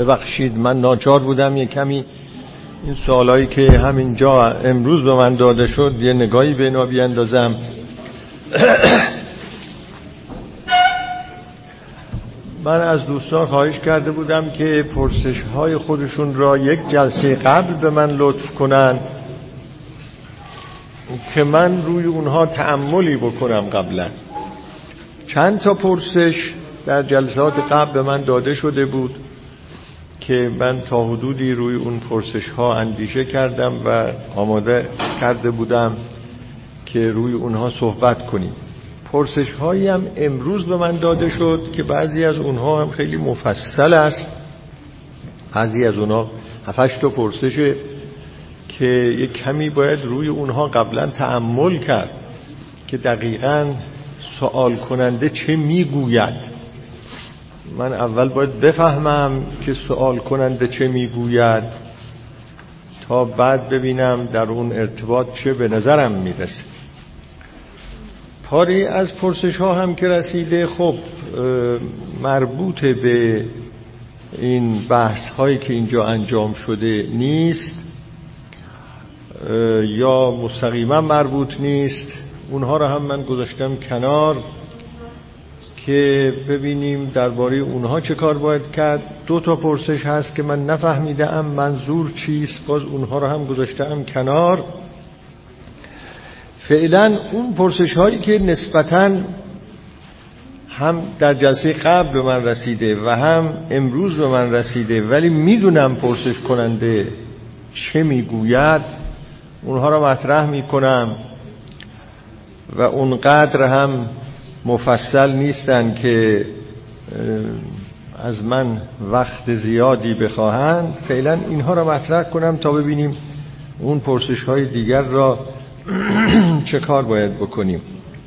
ببخشید من ناچار بودم یه کمی این سوالایی که همینجا امروز به من داده شد یه نگاهی به اینا بیاندازم. من از دوستان خواهش کرده بودم که پرسش‌های خودشون را یک جلسه قبل به من لطف کنن که من روی اونها تأملی بکنم. قبلا چند تا پرسش در جلسات قبل به من داده شده بود که من تا حدودی روی اون پرسش‌ها اندیشه کردم و آماده کرده بودم که روی اونها صحبت کنیم. پرسش‌هایی هم امروز به من داده شد که بعضی از اونها هم خیلی مفصل است، بعضی از اونها 7-8 تا پرسشه که یک کمی باید روی اونها قبلا تأمل کرد که دقیقاً سوال کننده چه میگوید. من اول باید بفهمم که سوال کننده چه میگوید تا بعد ببینم در اون ارتباط چه به نظرم میرسه. پاری از پرسش ها هم که رسیده خب مربوط به این بحث هایی که اینجا انجام شده نیست یا مستقیما مربوط نیست. اونها رو هم من گذاشتم کنار که ببینیم درباره اونها چه کار باید کرد. 2 تا پرسش هست که من نفهمیدم منظور چیست، باز اونها رو هم گذاشتم کنار. فعلا اون پرسش هایی که نسبتاً هم در جلسه قبل به من رسیده و هم امروز به من رسیده ولی میدونم پرسش کننده چه میگوید، اونها رو مطرح میکنم و اونقدر هم مفصل نیستن که از من وقت زیادی بخواهند. فعلا اینها رو مطرح کنم تا ببینیم اون پرسش های دیگر را چه کار باید بکنیم.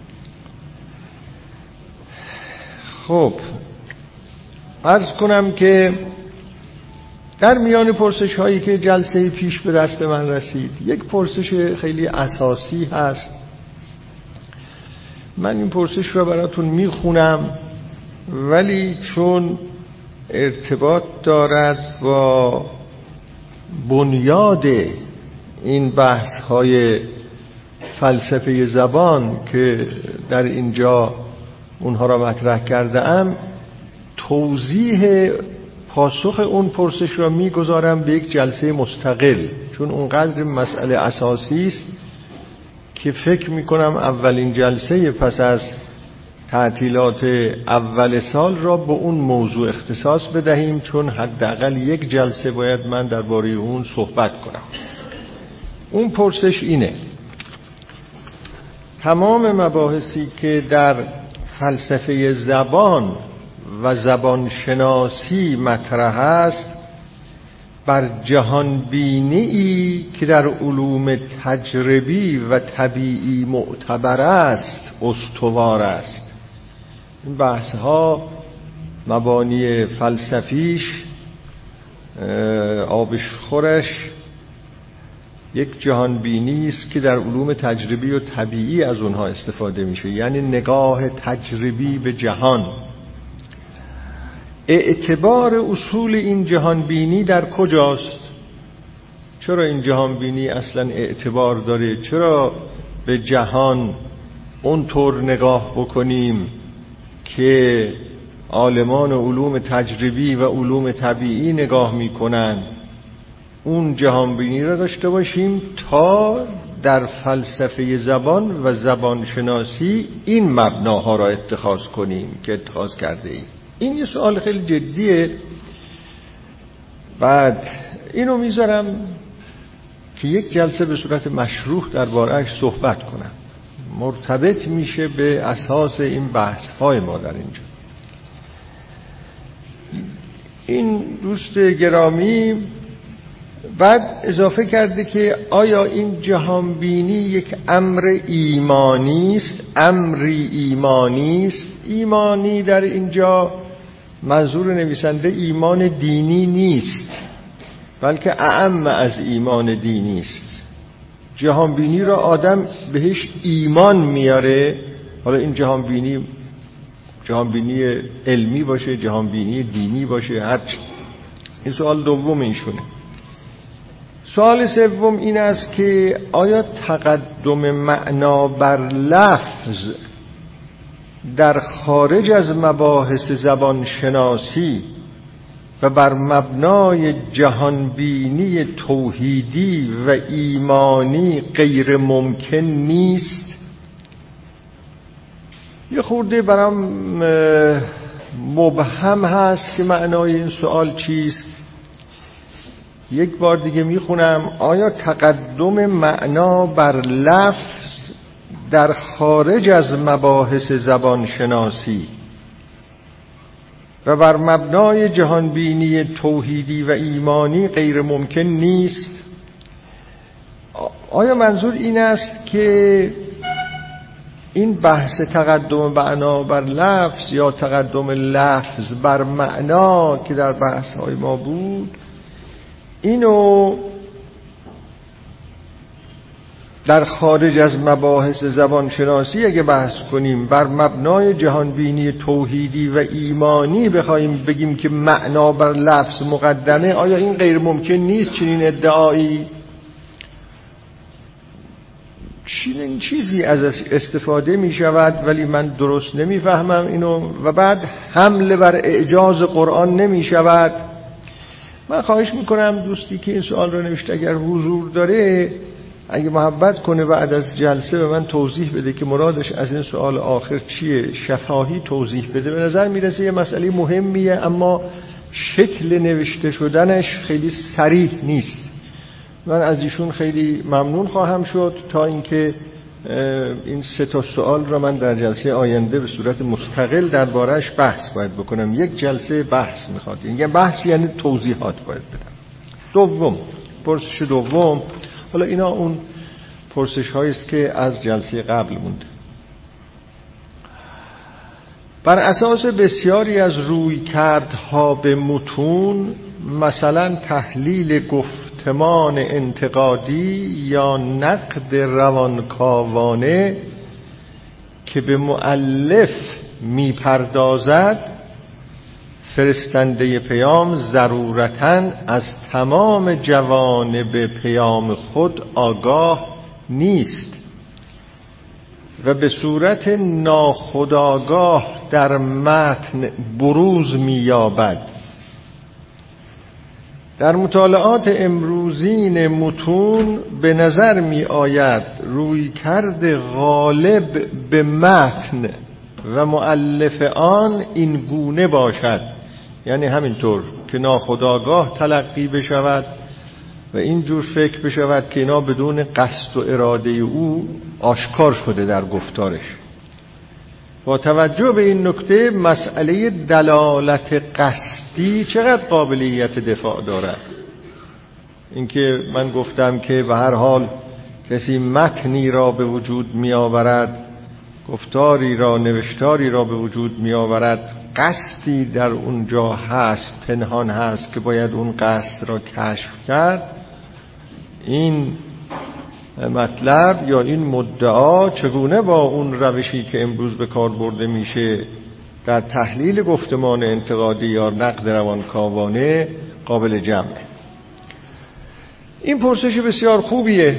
خب عرض کنم که در میان پرسش هایی که جلسه پیش به دست من رسید یک پرسش خیلی اساسی هست. من این پرسش رو براتون میخونم ولی چون ارتباط دارد با بنیاد این بحث های فلسفه زبان که در اینجا اونها را مطرح کرده ام، توضیح پاسخ اون پرسش را میگذارم به یک جلسه مستقل، چون اونقدر مسئله اساسی است که فکر میکنم اولین جلسه پس از تعطیلات اول سال را به اون موضوع اختصاص بدهیم، چون حداقل یک جلسه باید من درباره اون صحبت کنم. اون پرسش اینه: تمام مباحثی که در فلسفه زبان و زبان شناسی مطرح است بر جهان بینی که در علوم تجربی و طبیعی معتبر است استوار است. این بحث ها مبانی فلسفیش آبش خورش یک جهان بینی است که در علوم تجربی و طبیعی از اونها استفاده میشه، یعنی نگاه تجربی به جهان. اعتبار اصول این جهان بینی در کجاست؟ چرا این جهان بینی اصلا اعتبار داره؟ چرا به جهان اونطور نگاه بکنیم که عالمان علوم تجربی و علوم طبیعی نگاه میکنن؟ اون جهان بینی را داشته باشیم تا در فلسفه زبان و زبان شناسی این مبناها را اتخاذ کنیم که اتخاذ کرده ایم. این یه سوال خیلی جدیه. بعد اینو میذارم که یک جلسه به صورت مشروح درباره‌اش صحبت کنم، مرتبط میشه به اساس این بحث های ما در اینجا. این دوست گرامی بعد اضافه کرده که آیا این جهان بینی یک امر ایمانی است؟ امری ایمانی است. ایمانی در اینجا منظور نویسنده ایمان دینی نیست، بلکه اعم از ایمان دینی است. جهان بینی را آدم بهش ایمان میاره. حالا این جهان بینی علمی باشه، جهان بینی دینی باشه، هرچی، این سوال دوم ایشونه. سوال سوم این است که آیا تقدم معنا بر لفظ در خارج از مباحث زبان شناسی و بر مبنای جهانبینی توحیدی و ایمانی غیر ممکن نیست؟ یه خورده برام مبهم هست که معنای این سوال چیست. یک بار دیگه میخونم: آیا تقدم معنا بر لفظ در خارج از مباحث زبان شناسی و بر مبنای جهانبینی توحیدی و ایمانی غیر ممکن نیست؟ آیا منظور این است که این بحث تقدم معنا بر لفظ یا تقدم لفظ بر معنا که در بحث های ما بود، اینو در خارج از مباحث زبان شناسی اگه بحث کنیم بر مبنای جهانبینی توحیدی و ایمانی بخوایم بگیم که معنا بر لفظ مقدمه، آیا این غیر ممکن نیست چنین ادعایی؟ چنین چیزی ازش استفاده می شود ولی من درست نمی فهمم اینو، و بعد حمله بر اعجاز قرآن نمی شود. من خواهش میکنم دوستی که این سوال رو نوشته اگر حضور داره، اگه محبت کنه بعد از جلسه به من توضیح بده که مرادش از این سوال آخر چیه، شفاهی توضیح بده. به نظر میرسه یه مسئله مهمیه اما شکل نوشته شدنش خیلی صریح نیست. من از ایشون خیلی ممنون خواهم شد تا اینکه این 3 سوال را من در جلسه آینده به صورت مستقل درباره‌اش بحث باید بکنم. یک جلسه بحث میخواد، یعنی بحث یعنی توضیحات باید بدم. دوم، پرسش دوم، حالا اینا اون پرسش هایی است که از جلسه قبل مونده. بر اساس بسیاری از رویکردها به متون، مثلا تحلیل گفتمان انتقادی یا نقد روانکاوانه که به مؤلف میپردازد، فرستنده پیام ضرورتاً از تمام جوانب پیام خود آگاه نیست و به صورت ناخودآگاه در متن بروز می‌یابد. در مطالعات امروزین متون به نظر می آید رویکرد غالب به متن و مؤلف آن این گونه باشد، یعنی همینطور که ناخودآگاه تلقی بشود و اینجور فکر بشود که اینا بدون قصد و اراده او آشکار شده در گفتارش. با توجه به این نکته، مسئله دلالت قصدی چقدر قابلیت دفاع دارد؟ اینکه من گفتم که به هر حال کسی متنی را به وجود می آورد، گفتاری را، نوشتاری را به وجود می آورد، قصدی در اونجا هست، پنهان هست که باید اون قصد را کشف کرد. این مطلب یا این مدعا چگونه با اون روشی که امروز به کار برده میشه در تحلیل گفتمان انتقادی یا نقد روانکاوانه قابل جمعه؟ این پرسش بسیار خوبیه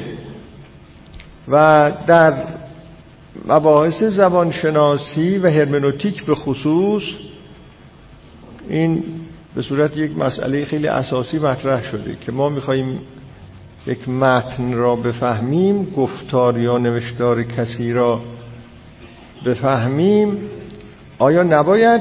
و در مباحث زبانشناسی و هرمنوتیک به خصوص این به صورت یک مسئله خیلی اساسی مطرح شده که ما میخواییم یک متن را بفهمیم، گفتار یا نوشتار کسی را بفهمیم، آیا نباید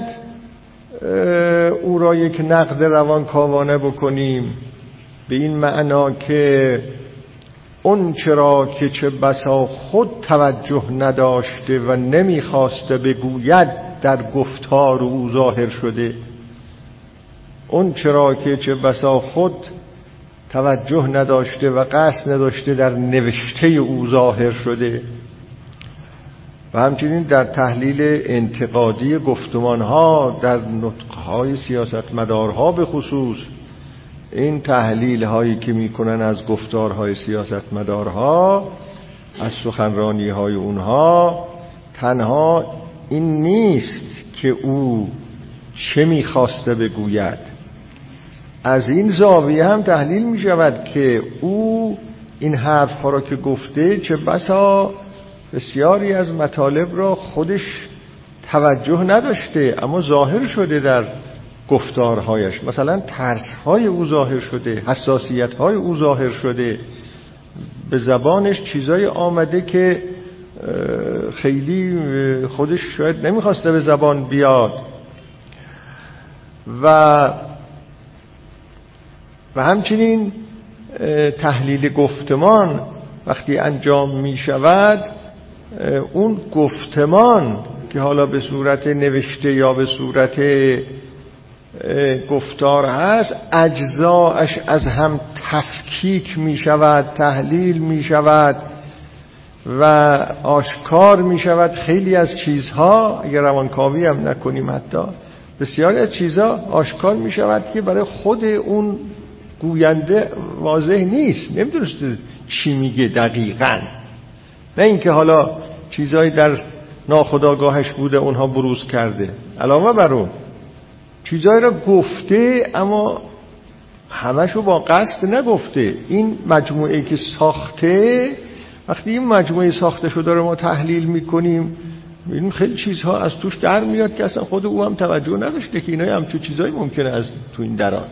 او را یک نقد روانکاوانه بکنیم به این معنا که اون چرا که چه بسا خود توجه نداشته و نمیخواسته بگوید در گفتار او ظاهر شده، اون چرا که چه بسا خود توجه نداشته و قصد نداشته در نوشته او ظاهر شده. و همچنین در تحلیل انتقادی گفتمانها در نطقهای سیاستمدارها به خصوص، این تحلیل هایی که میکنن از گفتارهای سیاستمدارها، از سخنرانی های اونها، تنها این نیست که او چه میخواسته بگوید، از این زاویه هم تحلیل می شود که او این حرف ها را که گفته چه بسا بسیاری از مطالب را خودش توجه نداشته اما ظاهر شده در گفتارهایش. مثلا ترس‌های او ظاهر شده، حساسیت‌های او ظاهر شده، به زبانش چیزای آمده که خیلی خودش شاید نمیخواسته به زبان بیاد و همچنین تحلیل گفتمان وقتی انجام می شود، اون گفتمان که حالا به صورت نوشته یا به صورت گفتار هست، اجزاش از هم تفکیک می شود، تحلیل می شود و آشکار می شود. خیلی از چیزها اگر روانکاوی هم نکنیم حتی بسیاری از چیزها آشکار می شود که برای خود اون گوینده واضح نیست، نمیدونسته چی میگه دقیقاً. نه اینکه حالا چیزهایی در ناخودآگاهش بوده اونها بروز کرده، علاوه بر اون چیزهایی را گفته اما همشو با قصد نگفته. این مجموعه که ساخته، وقتی این مجموعه ساخته شده رو ما تحلیل میکنیم میبینیم خیلی چیزها از توش در میاد که اصلا خود او هم توجه نداشته که اینای همچون چیزهایی ممکنه از تو این درات.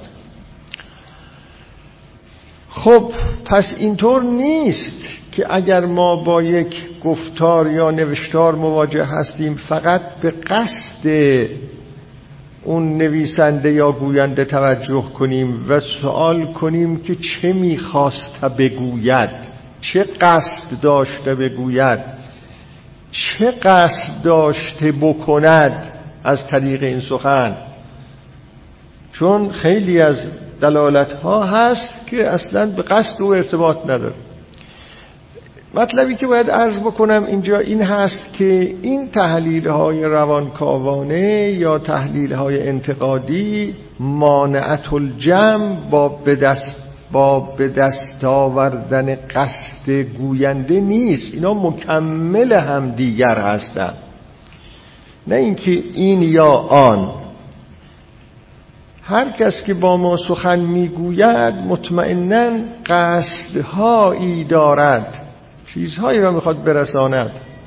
خب پس اینطور نیست که اگر ما با یک گفتار یا نوشتار مواجه هستیم فقط به قصد اون نویسنده یا گوینده توجه کنیم و سوال کنیم که چه میخواست بگوید، چه قصد داشته بگوید، چه قصد داشته بکند از طریق این سخن. چون خیلی از دلالت ها هست که اصلا به قصد و ارتباط نداره. مطلبی که باید عرض بکنم اینجا این هست که این تحلیل های روانکاوانه یا تحلیل های انتقادی مانعت الجمع با به دست آوردن قصد گوینده نیست. اینا مکمل هم دیگر هستند، نه اینکه این یا آن. هر کس که با ما سخن میگوید مطمئناً قصدهایی دارد، چیزهایی را میخواد برساند،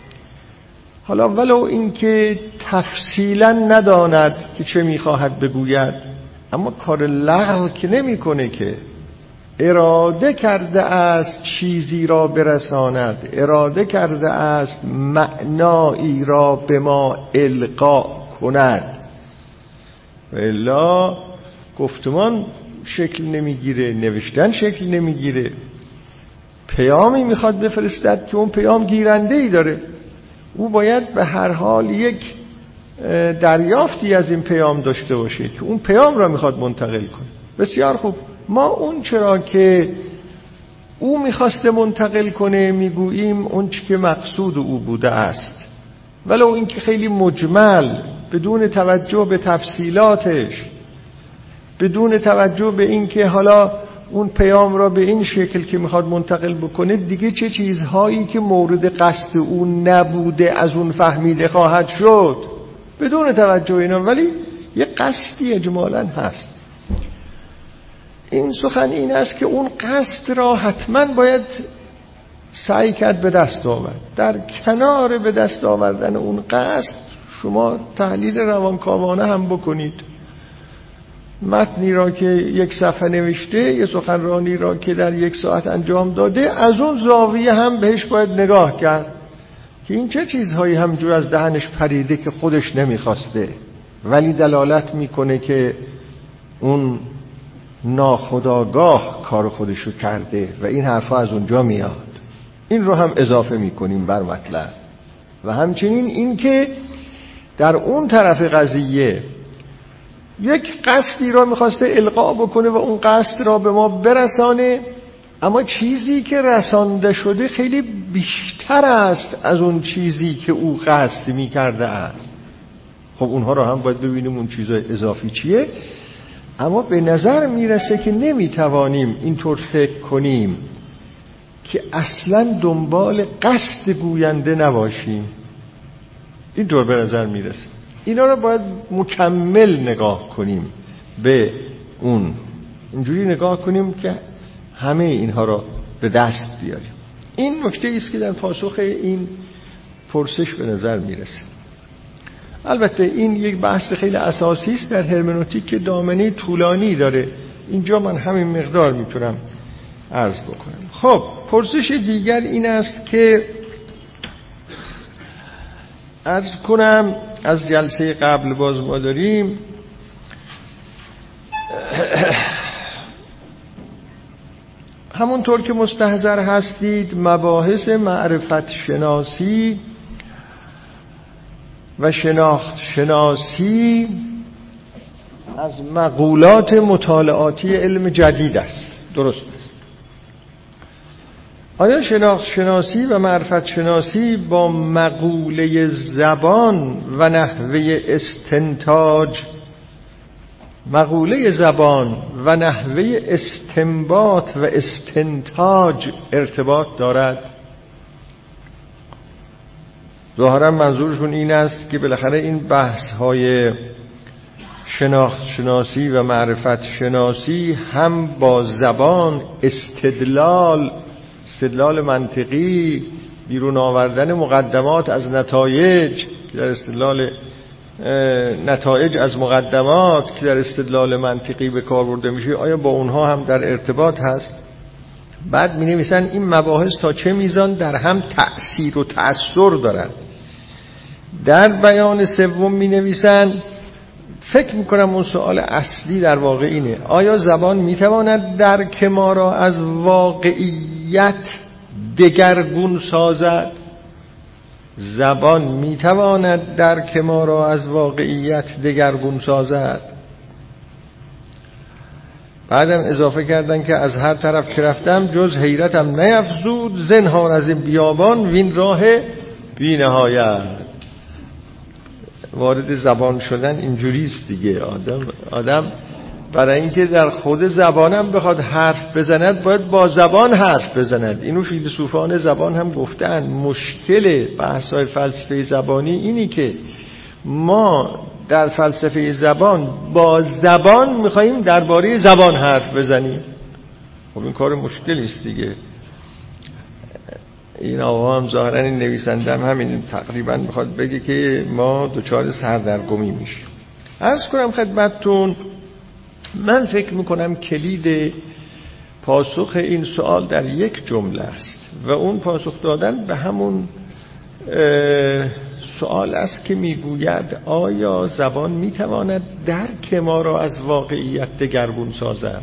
حالا ولو اینکه تفصیلاً نداند که چه میخواهد بگوید، اما کار لغو که نمیکنه، که اراده کرده است چیزی را برساند، اراده کرده است معنایی را به ما القا کند. و الا گفتمان شکل نمیگیره، نوشتن شکل نمیگیره. پیامی میخواد بفرستد که اون پیام گیرنده ای داره، او باید به هر حال یک دریافتی از این پیام داشته باشه که اون پیام را میخواد منتقل کنه. بسیار خوب، ما اون چرا که او میخواسته منتقل کنه میگوییم اون چی که مقصود او بوده است، ولو اینکه خیلی مجمل، بدون توجه به تفصیلاتش، بدون توجه به اینکه حالا اون پیام را به این شکل که میخواد منتقل بکنه دیگه چه چیزهایی که مورد قصد اون نبوده از اون فهمیده خواهد شد، بدون توجه اینا، ولی یه قصدی اجمالاً هست. این سخن این است که اون قصد را حتماً باید سعی کرد به دست آورد. در کنار به دست آوردن اون قصد شما تحلیل روانکاوانه هم بکنید. متنی را که یک صفحه نوشته، یه سخنرانی را که در 1 ساعت انجام داده، از اون زاویه هم بهش باید نگاه کرد که این چه چیزهایی همجور از دهنش پریده که خودش نمیخواسته ولی دلالت میکنه که اون ناخودآگاه کار خودشو کرده و این حرفا از اونجا میاد. این رو هم اضافه میکنیم بر مطلب. و همچنین این که در اون طرف قضیه یک قصدی را میخواسته القا بکنه و اون قصد را به ما برسانه، اما چیزی که رسانده شده خیلی بیشتر است از اون چیزی که او قصد میکرده است. خب اونها را هم باید ببینیم اون چیزای اضافی چیه. اما به نظر میرسه که نمیتوانیم اینطور فکر کنیم که اصلا دنبال قصد گوینده نباشیم. اینطور به نظر میرسه. اینا رو باید مکمل نگاه کنیم به اون اینجوری نگاه کنیم که همه اینها را به دست بیاریم. این نکته است که در پاسخ این پرسش به نظر میرسه. البته این یک بحث خیلی اساسی است در هرمنوتیک که دامنه طولانی داره. اینجا من همین مقدار میتونم عرض بکنم. خب پرسش دیگر این است که عرض کنم از جلسه قبل باز ما داریم همونطور که مستحضر هستید مباحث معرفت شناسی و شناخت شناسی از مقولات مطالعاتی علم جدید است. درست است. آیا شناخت شناسی و معرفت شناسی با مقوله زبان و نحوه استنتاج، مقوله زبان و نحوه استنباط و استنتاج ارتباط دارد؟ ظاهرا منظورشون این است که بالاخره این بحث های شناخت شناسی و معرفت شناسی هم با زبان استدلال منطقی، بیرون آوردن مقدمات از نتایج که در استدلال نتایج از مقدمات که در استدلال منطقی به کار برده میشه، آیا با اونها هم در ارتباط هست؟ بعد می نویسن این مباحث تا چه میزان در هم تأثیر و تأثر دارن. در بیان سوم می نویسن فکر میکنم اون سوال اصلی در واقع اینه: آیا زبان میتواند درک ما را از واقعیت دگرگون سازد؟ زبان میتواند درک ما را از واقعیت دگرگون سازد؟ بعدم اضافه کردن که از هر طرف که رفتم جز حیرتم نیفزود، زنهار از این بیابان وین راه بی نهایت. وارد زبان شدن اینجوریست دیگه. آدم برای اینکه در خود زبانم بخواد حرف بزند باید با زبان حرف بزند. اینو فیلسوفان زبان هم گفتن. مشکل بحث‌های فلسفه زبانی اینی که ما در فلسفه زبان با زبان میخواییم درباره زبان حرف بزنیم. خب این کار مشکلی است دیگه. این آقا هم ظاهرا این نویسنده هم همین تقریبا میخواد بگه که ما دچار سردرگمی میشیم. عرض کنم خدمتتون من فکر میکنم کلید پاسخ این سوال در یک جمله است و اون پاسخ دادن به همون سوال است که میگوید آیا زبان میتواند درک ما را از واقعیت دگرگون سازد؟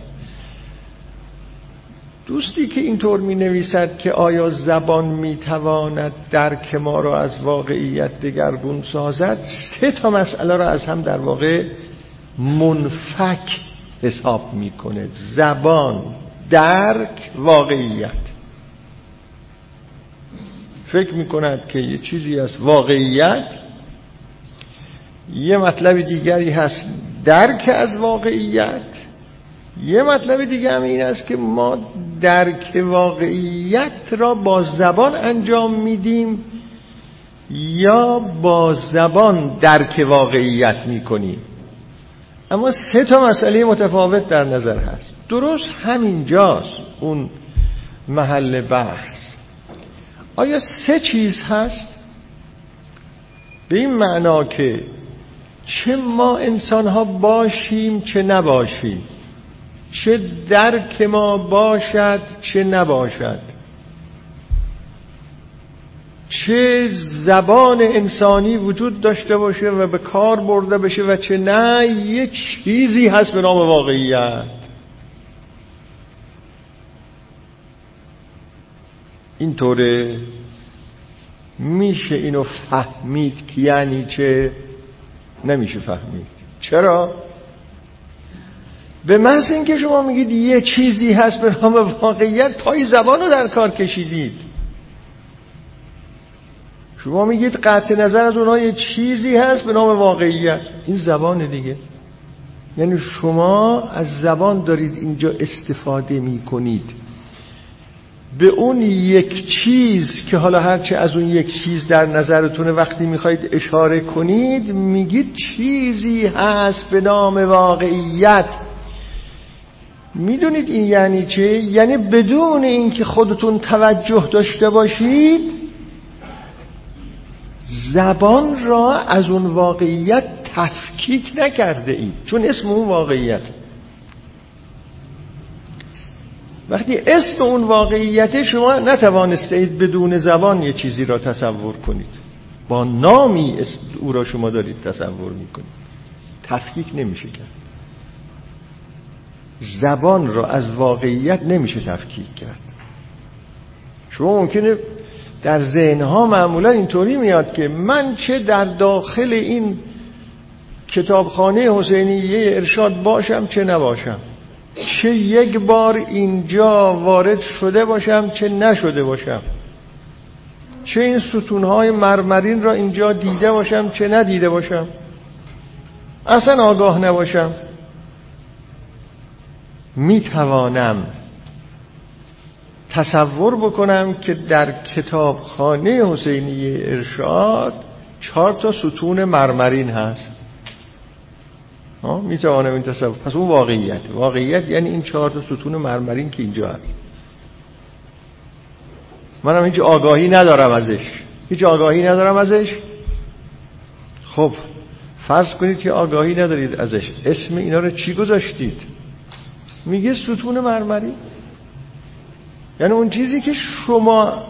دوستی که اینطور می نویسد که آیا زبان می تواند درک ما را از واقعیت دگرگون سازد، سه تا مسئله را از هم در واقع منفک حساب می کنه: زبان، درک، واقعیت. فکر می کند که یه چیزی هست واقعیت، یه مطلب دیگری هست درک از واقعیت، یه مطلب دیگه هم این است که ما درک واقعیت را با زبان انجام میدیم یا با زبان درک واقعیت میکنیم. اما سه تا مسئله متفاوت در نظر هست. درست همینجاست اون محل بحث. آیا سه چیز هست؟ به این معنا که چه ما انسان ها باشیم چه نباشیم، چه درک ما باشد چه نباشد، چه زبان انسانی وجود داشته باشه و به کار برده بشه و چه نه، یه چیزی هست به نام واقعیت. اینطوره میشه اینو فهمید که یعنی چه؟ نمیشه فهمید. چرا؟ به محض اینکه شما میگید یه چیزی هست به نام واقعیت، پای زبان رو در کار کشیدید. شما میگید قطع نظر از اونها یه چیزی هست به نام واقعیت، این زبان دیگه. یعنی شما از زبان دارید اینجا استفاده میکنید. به اون یک چیز که حالا هرچه از اون یک چیز در نظرتونه وقتی میخواید اشاره کنید میگید چیزی هست به نام واقعیت. میدونید این یعنی چه؟ یعنی بدون اینکه خودتون توجه داشته باشید زبان را از اون واقعیت تفکیک نکرده اید، چون اسم اون واقعیت. وقتی اسم اون واقعیت، شما نتوانسته اید بدون زبان یه چیزی را تصور کنید، با نامی اسم او را شما دارید تصور میکنید، تفکیک نمیشه کرد. زبان را از واقعیت نمیشه تفکیک کرد. شما ممکنه در ذهنها معمولا اینطوری میاد که من چه در داخل این کتابخانه حسینیه ارشاد باشم چه نباشم، چه یک بار اینجا وارد شده باشم چه نشده باشم، چه این ستونهای مرمرین را اینجا دیده باشم چه ندیده باشم، اصلا آگاه نباشم، میتوانم تصور بکنم که در کتابخانه حسینیه ارشاد 4 ستون مرمرین هست. میتوانم این تصور. پس اون واقعیت یعنی این 4 ستون مرمرین که اینجا هست. منم هیچ آگاهی ندارم ازش. خب فرض کنید که آگاهی ندارید ازش، اسم اینا رو چی گذاشتید؟ میگه ستون مرمرین. یعنی اون چیزی که شما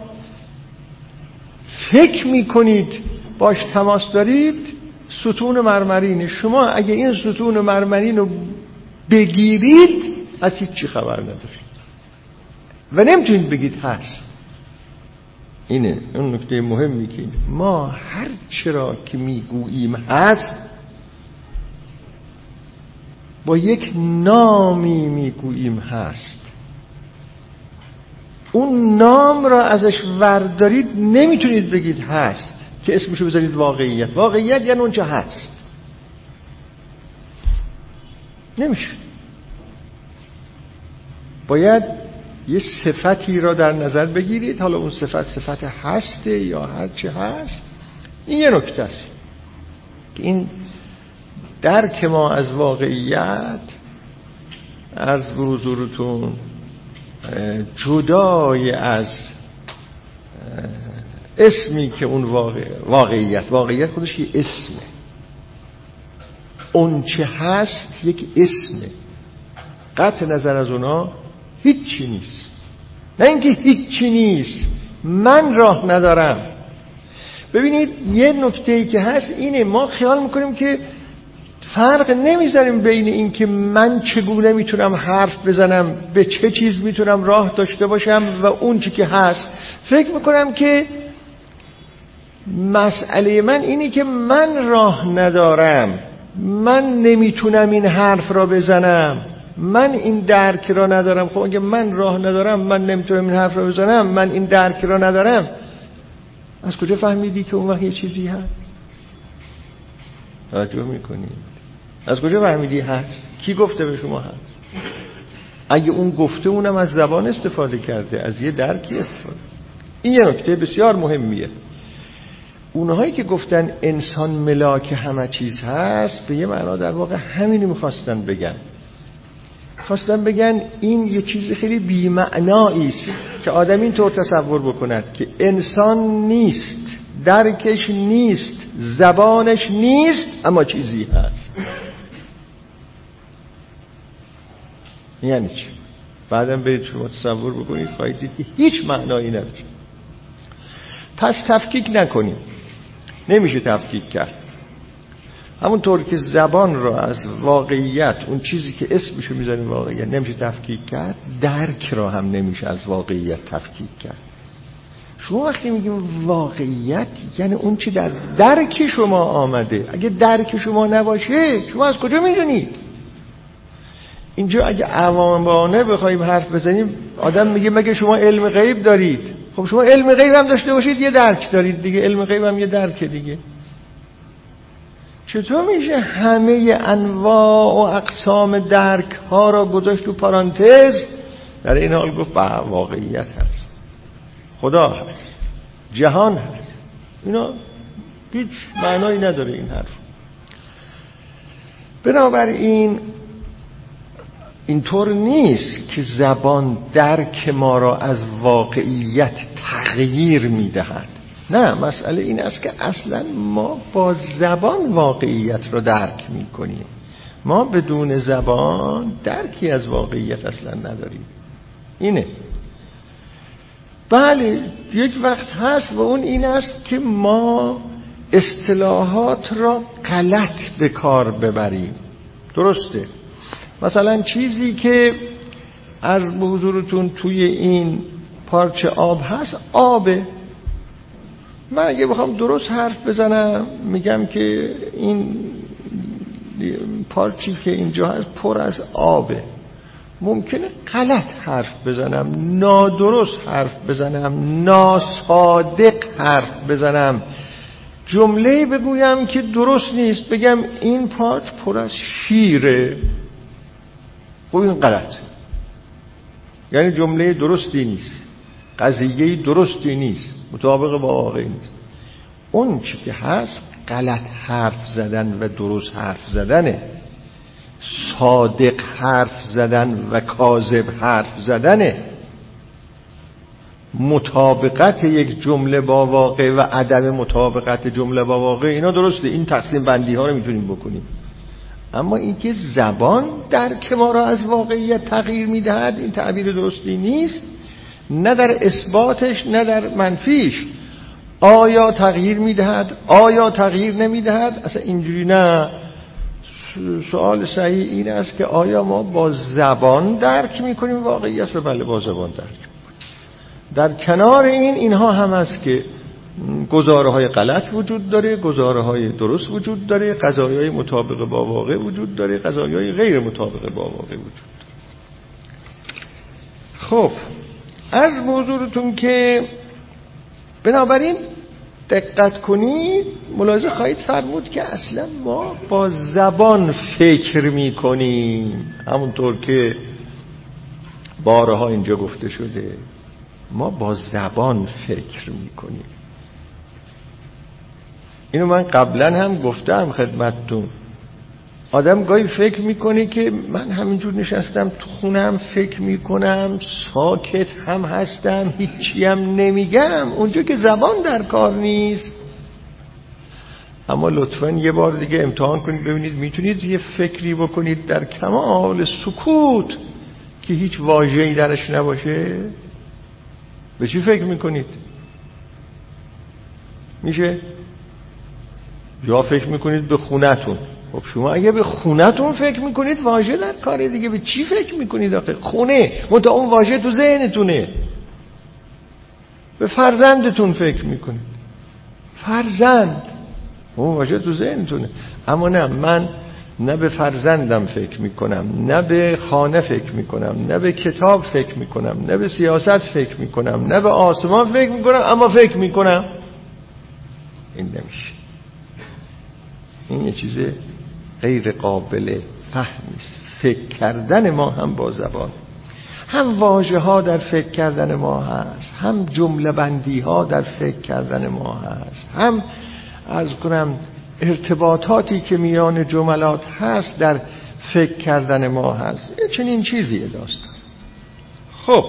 فکر میکنید باش تماس دارید ستون مرمرینه. شما اگه این ستون مرمرین رو بگیرید از هیچی خبر ندارید و نمیتونید بگید هست. اینه اون نکته مهمی که ما هر چرا که میگوییم هست با یک نامی میگوییم هست. اون نام را ازش وردارید نمیتونید بگید هست که اسمشو بذارید واقعیت یعنی اون چه هست. نمیشه. باید یه صفتی را در نظر بگیرید، حالا اون صفت هسته یا هر چه هست. این یه نکته است که این درک ما از واقعیت از حضورتون جدای از اسمی که اون واقعیت خودش یه اسمه. اون چه هست یک اسمه، قطع نظر از اونا هیچی نیست. نه اینکه هیچی نیست، من راه ندارم. ببینید یه نکته‌ای که هست اینه، ما خیال میکنیم که فرق نمیذاریم بین این که من چگونه میتونم حرف بزنم، به چه چیز میتونم راه داشته باشم و اون چی که هست. فکر میکنم که مسئله من اینی که من راه ندارم، من نمیتونم این حرف را بزنم، من این درک را ندارم. خب اگه من راه ندارم، من نمیتونم این حرف را بزنم، من این درک را ندارم، از کجا فهمیدی که اون وقت یه چیزی هست؟ توجه میکنید؟ از کجا فهمیدی هست؟ کی گفته به شما هست؟ اگه اون گفته، اونم از زبان استفاده کرده، از یه درکی استفاده. این یه نکته بسیار مهمیه. اونهایی که گفتن انسان ملاک همه چیز هست، به یه معنا در واقع همینی میخواستن بگن. خواستن بگن این یه چیز خیلی بی‌معنایی است که آدم اینطور تصور بکند که انسان نیست، درکش نیست، زبانش نیست، اما چیزی هست. یعنی چی؟ بعدم برید شما تصور بکنید، خواهید دید که هیچ معنایی نداره. پس تفکیک نکنیم. نمیشه تفکیک کرد. همونطور که زبان را از واقعیت، اون چیزی که اسمشو میذاریم واقعیت، نمیشه تفکیک کرد، درک را هم نمیشه از واقعیت تفکیک کرد. شما وقتی میگیم واقعیت یعنی اون چی در درک شما آمده. اگه درک شما نباشه شما از کجا میدونید؟ اینجا اگه عوامانه بخوایم حرف بزنیم، آدم میگه مگه شما علم غیب دارید؟ خب شما علم غیب هم داشته باشید یه درک دارید دیگه، علم غیب هم یه درک دیگه. چطور میشه همه انواع و اقسام درک ها را گذاشت تو پارانتز، در این حال گفت واقعیت هست، خدا هست، جهان هست؟ اینا هیچ معنایی نداره این حرف. بنابراین اینطور نیست که زبان درک ما را از واقعیت تغییر میدهد. نه، مسئله این است که اصلا ما با زبان واقعیت را درک میکنیم. ما بدون زبان درکی از واقعیت اصلا نداریم. اینه. بله، یک وقت هست و اون این است که ما اصطلاحات را غلط به کار ببریم. درسته. مثلا چیزی که عرض به حضورتون توی این پارچه آب هست، آبه. من اگه بخوام درست حرف بزنم میگم که این پارچی که اینجا هست پر از آبه. ممکنه غلط حرف بزنم، نادرست حرف بزنم، ناصادق حرف بزنم، جمله بگویم که درست نیست، بگم این پارچ پر از شیره. خب این غلط، یعنی جمله درستی نیست، قضیه درستی نیست، مطابق با واقع نیست. اون چی که هست غلط حرف زدن و درست حرف زدنه، صادق حرف زدن و کاذب حرف زدنه، مطابقت یک جمله با واقع و عدم مطابقت جمله با واقع، اینا درسته، این تقسیم بندی ها رو میتونیم بکنیم. اما اینکه زبان درک ما را از واقعیت تغییر میدهد، این تعبیر درستی نیست، نه در اثباتش نه در منفیش. آیا تغییر میدهد؟ آیا تغییر نمیدهد؟ اصلا اینجوری نه. سوال صحیح این است که آیا ما با زبان درک میکنیم واقعیت؟ و بله، با زبان درک میکنیم. در کنار اینها هم هست که گزاره های غلط وجود داره، گزاره های درست وجود داره، قضایی های مطابق با واقع وجود داره، قضایی های غیر مطابق با واقع وجود داره. خب از حضورتون که بنابراین دقت کنید، ملاحظه خواهید فرمود که اصلا ما با زبان فکر میکنیم، همونطور که بارها اینجا گفته شده، ما با زبان فکر میکنیم. اینو من قبلا هم گفتم خدمتتون. آدم گاهی فکر میکنه که من همینجور نشستم تو خونم فکر میکنم، ساکت هم هستم، هیچی هم نمیگم، اونجا که زبان در کار نیست. اما لطفاً یه بار دیگه امتحان کنید ببینید میتونید یه فکری بکنید در کمال سکوت که هیچ واژه‌ای درش نباشه؟ به چی فکر میکنید؟ میشه؟ یا فکر میکنید به خونتون. خب شما اگه به خونتون فکر میکنید واژه در کاره دیگه، به چی فکر میکنید آخه؟ خونه، منتها اون واژه تو ذهنتونه. به فرزندتون فکر میکنید، فرزند، اون واژه تو ذهنتونه. اما نه، من نه به فرزندم فکر میکنم، نه به خانه فکر میکنم، نه به کتاب فکر میکنم، نه به سیاست فکر میکنم، نه به آسمان فکر میکنم، اما فکر میکنم. این نمیشه. این یه چیز غیر قابل فهم است. فکر کردن ما هم با زبان، هم واژه ها در فکر کردن ما هست، هم جمله بندی ها در فکر کردن ما هست، هم عرض کنم ارتباطاتی که میان جملات هست در فکر کردن ما هست. چنین چیزیه داستان. خب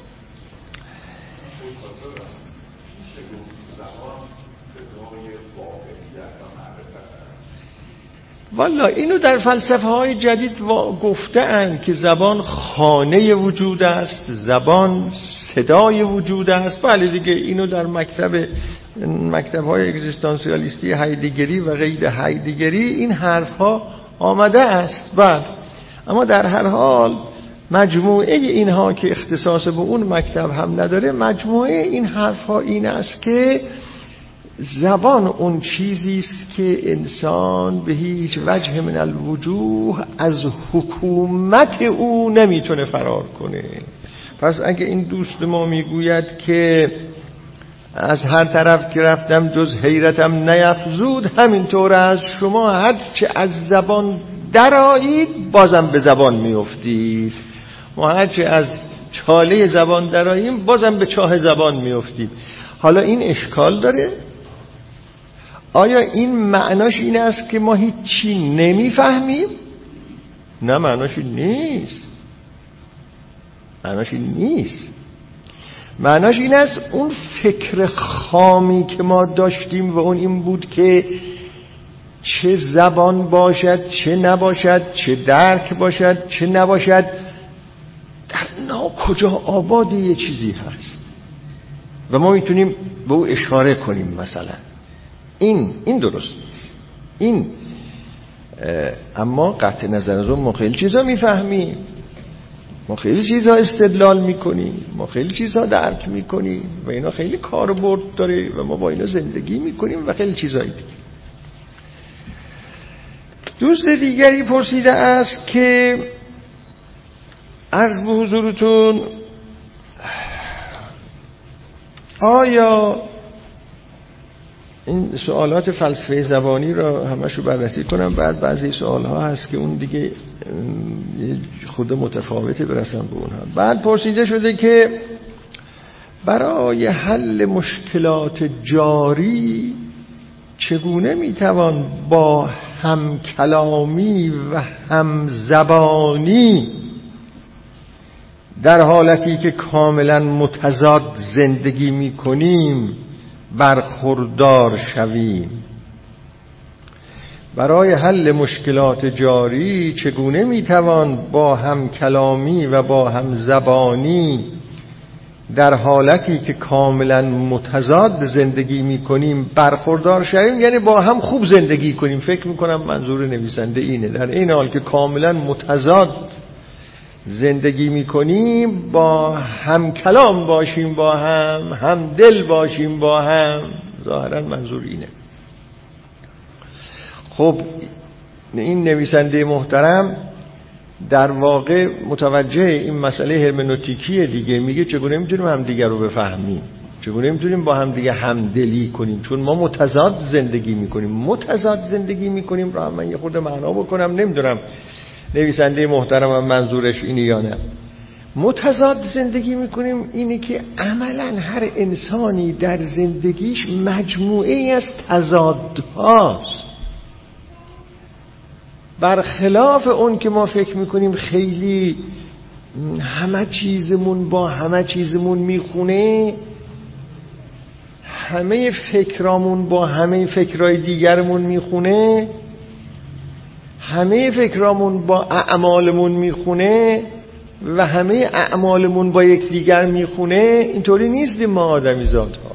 والا اینو در فلسفه های جدید گفتن که زبان خانه وجود است، زبان صدای وجود است. بله دیگه، اینو در مکتب های اگزیستانسیالیستی هایدگری و غیر هایدگری این حرف ها آمده است. بله، اما در هر حال مجموعه اینها که اختصاص به اون مکتب هم نداره، مجموعه این حرف ها این است که زبان اون چیزی است که انسان به هیچ وجه من الوجوه از حکومت او نمیتونه فرار کنه. پس اگه این دوست ما میگوید که از هر طرف که رفتم جز حیرتم نیفزود، همینطور از شما هرچه از زبان درآیید بازم به زبان میافتید. ما هرچه از چاله زبان درآییم بازم به چاه زبان میافتید. حالا این اشکال داره؟ آیا این معناش این است که ما هیچی نمیفهمیم؟ نه، معناش این نیست. معناش این نیست. معناش این است اون فکر خامی که ما داشتیم و اون این بود که چه زبان باشد چه نباشد، چه درک باشد چه نباشد، در ناکجا آباد یه چیزی هست و ما میتونیم به او اشاره کنیم. مثلا این درست نیست. این اما قطع نظر از اون ما خیلی چیزا میفهمیم، ما خیلی چیزا استدلال میکنیم، ما خیلی چیزا درک میکنیم و اینا خیلی کاربرد داره و ما با اینا زندگی میکنیم و خیلی چیزایی دیگه. دوست دیگری پرسیده است که عرض به حضورتون آیا این سوالات فلسفه زبانی را همشو بررسی کنم، بعد بعضی سوال ها هست که اون دیگه خود متفاوته برسم به اونها. بعد پرسیده شده که برای حل مشکلات جاری چگونه میتوان با هم کلامی و هم زبانی در حالتی که کاملا متضاد زندگی میکنیم برخوردار شویم؟ برای حل مشکلات جاری چگونه میتوان با هم کلامی و با هم زبانی در حالتی که کاملا متضاد زندگی میکنیم برخوردار شویم؟ یعنی با هم خوب زندگی کنیم. فکر میکنم منظور نویسنده اینه، در این حال که کاملا متضاد زندگی میکنیم با هم کلام باشیم، با هم دل باشیم با هم. ظاهرا منظور اینه. خب این نویسنده محترم در واقع متوجه این مسئله هرمنوتیکی دیگه، میگه چگونه میتونیم همدیگه رو بفهمیم، چگونه میتونیم با همدیگه همدلی کنیم، چون ما متضاد زندگی میکنیم. را من یه خورده معنا بکنم، نمیدونم نویسنده محترم منظورش اینه یا نه. متضاد زندگی میکنیم اینه که عملا هر انسانی در زندگیش مجموعه ای از تضادهاست، برخلاف اون که ما فکر میکنیم خیلی همه چیزمون با همه چیزمون میخونه، همه فکرامون با همه فکرای دیگرمون میخونه، همه فکرامون با اعمالمون میخونه و همه اعمالمون با یکدیگر میخونه. اینطوری نیستیم ما آدمی ذات‌ها.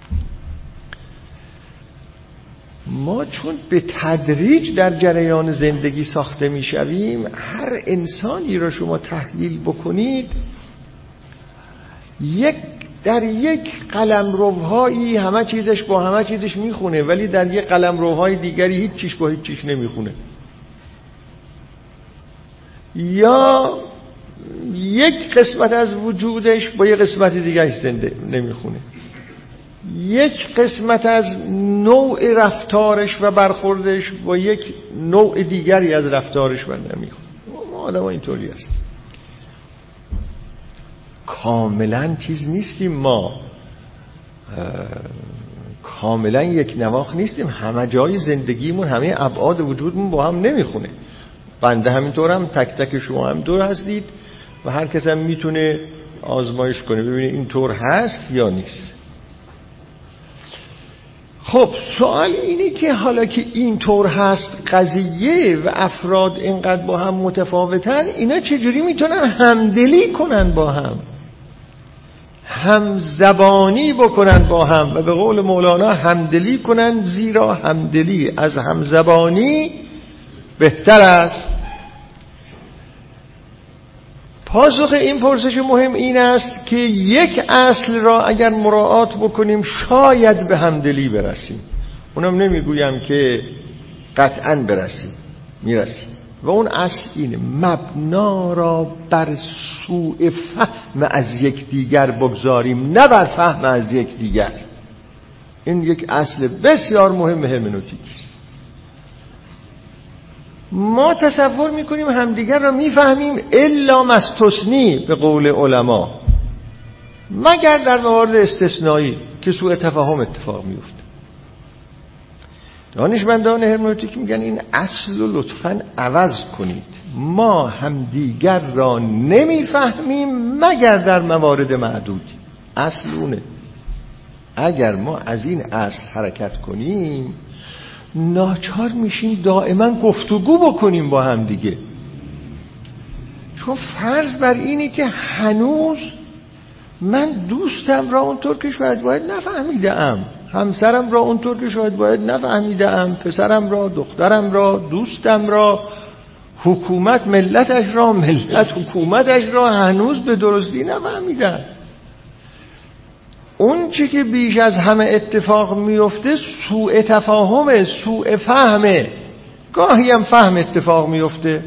ما چون به تدریج در جریان زندگی ساخته میشویم، هر انسانی را شما تحلیل بکنید در یک قلمروهایی همه چیزش با همه چیزش میخونه، ولی در یک قلمروهای دیگری هیچ چیز با هیچ چیز نمیخونه. یا یک قسمت از وجودش با یک قسمت دیگرش زنده نمیخونه، یک قسمت از نوع رفتارش و برخوردش با یک نوع دیگری از رفتارش نمیخونه. ما آدم ها اینطوری هست، کاملا چیز نیستیم، ما کاملا یک نواخت نیستیم، همه جای زندگیمون همه ابعاد وجودمون با هم نمیخونه. بنده همینطورم، تک تک شما همینطور هستید و هر کس هم میتونه آزمایش کنه ببینه این طور هست یا نیست. خب سوال اینه که حالا که این طور هست قضیه و افراد اینقدر با هم متفاوتن، اینا چجوری میتونن همدلی کنن با هم، هم زبانی بکنن با هم و به قول مولانا همدلی کنن، زیرا همدلی از هم زبانی بهتر است. پاسخ این پرسش مهم این است که یک اصل را اگر مراعات بکنیم شاید به همدلی برسیم. اونم نمیگویم که قطعاً میرسیم. و اون اصل اینه: مبنا را بر سوء فهم از یک دیگر بگذاریم، نه بر فهم از یک دیگر. این یک اصل بسیار مهم هرمنوتیکی است. ما تصور میکنیم همدیگر را میفهمیم الا مستثنی به قول علما، مگر در موارد استثنایی که سوء تفاهم اتفاق میفته. دانشمندان هرمنوتیک میگن این اصل رو لطفاً عوض کنید. ما همدیگر را نمیفهمیم مگر در موارد معدود. اصل اونه. اگر ما از این اصل حرکت کنیم ناچار میشیم دائما گفتگو بکنیم با هم دیگه. چون فرض بر اینه که هنوز من دوستم را اونطور که شاید باید نفهمیدم، همسرم را اونطور که شاید باید نفهمیدم، پسرم را، دخترم را، دوستم را، حکومت ملتش را، ملت حکومتش را هنوز به درستی نفهمیدم. اون چی که بیش از همه اتفاق میفته سوء تفاهمه، سوء فهمه. گاهی هم فهم اتفاق میفته.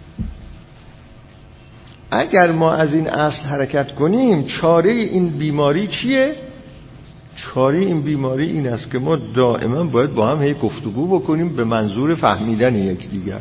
اگر ما از این اصل حرکت کنیم چاره این بیماری چیه؟ چاره این بیماری این است که ما دائما باید با هم گفتگو بکنیم به منظور فهمیدن یکدیگر.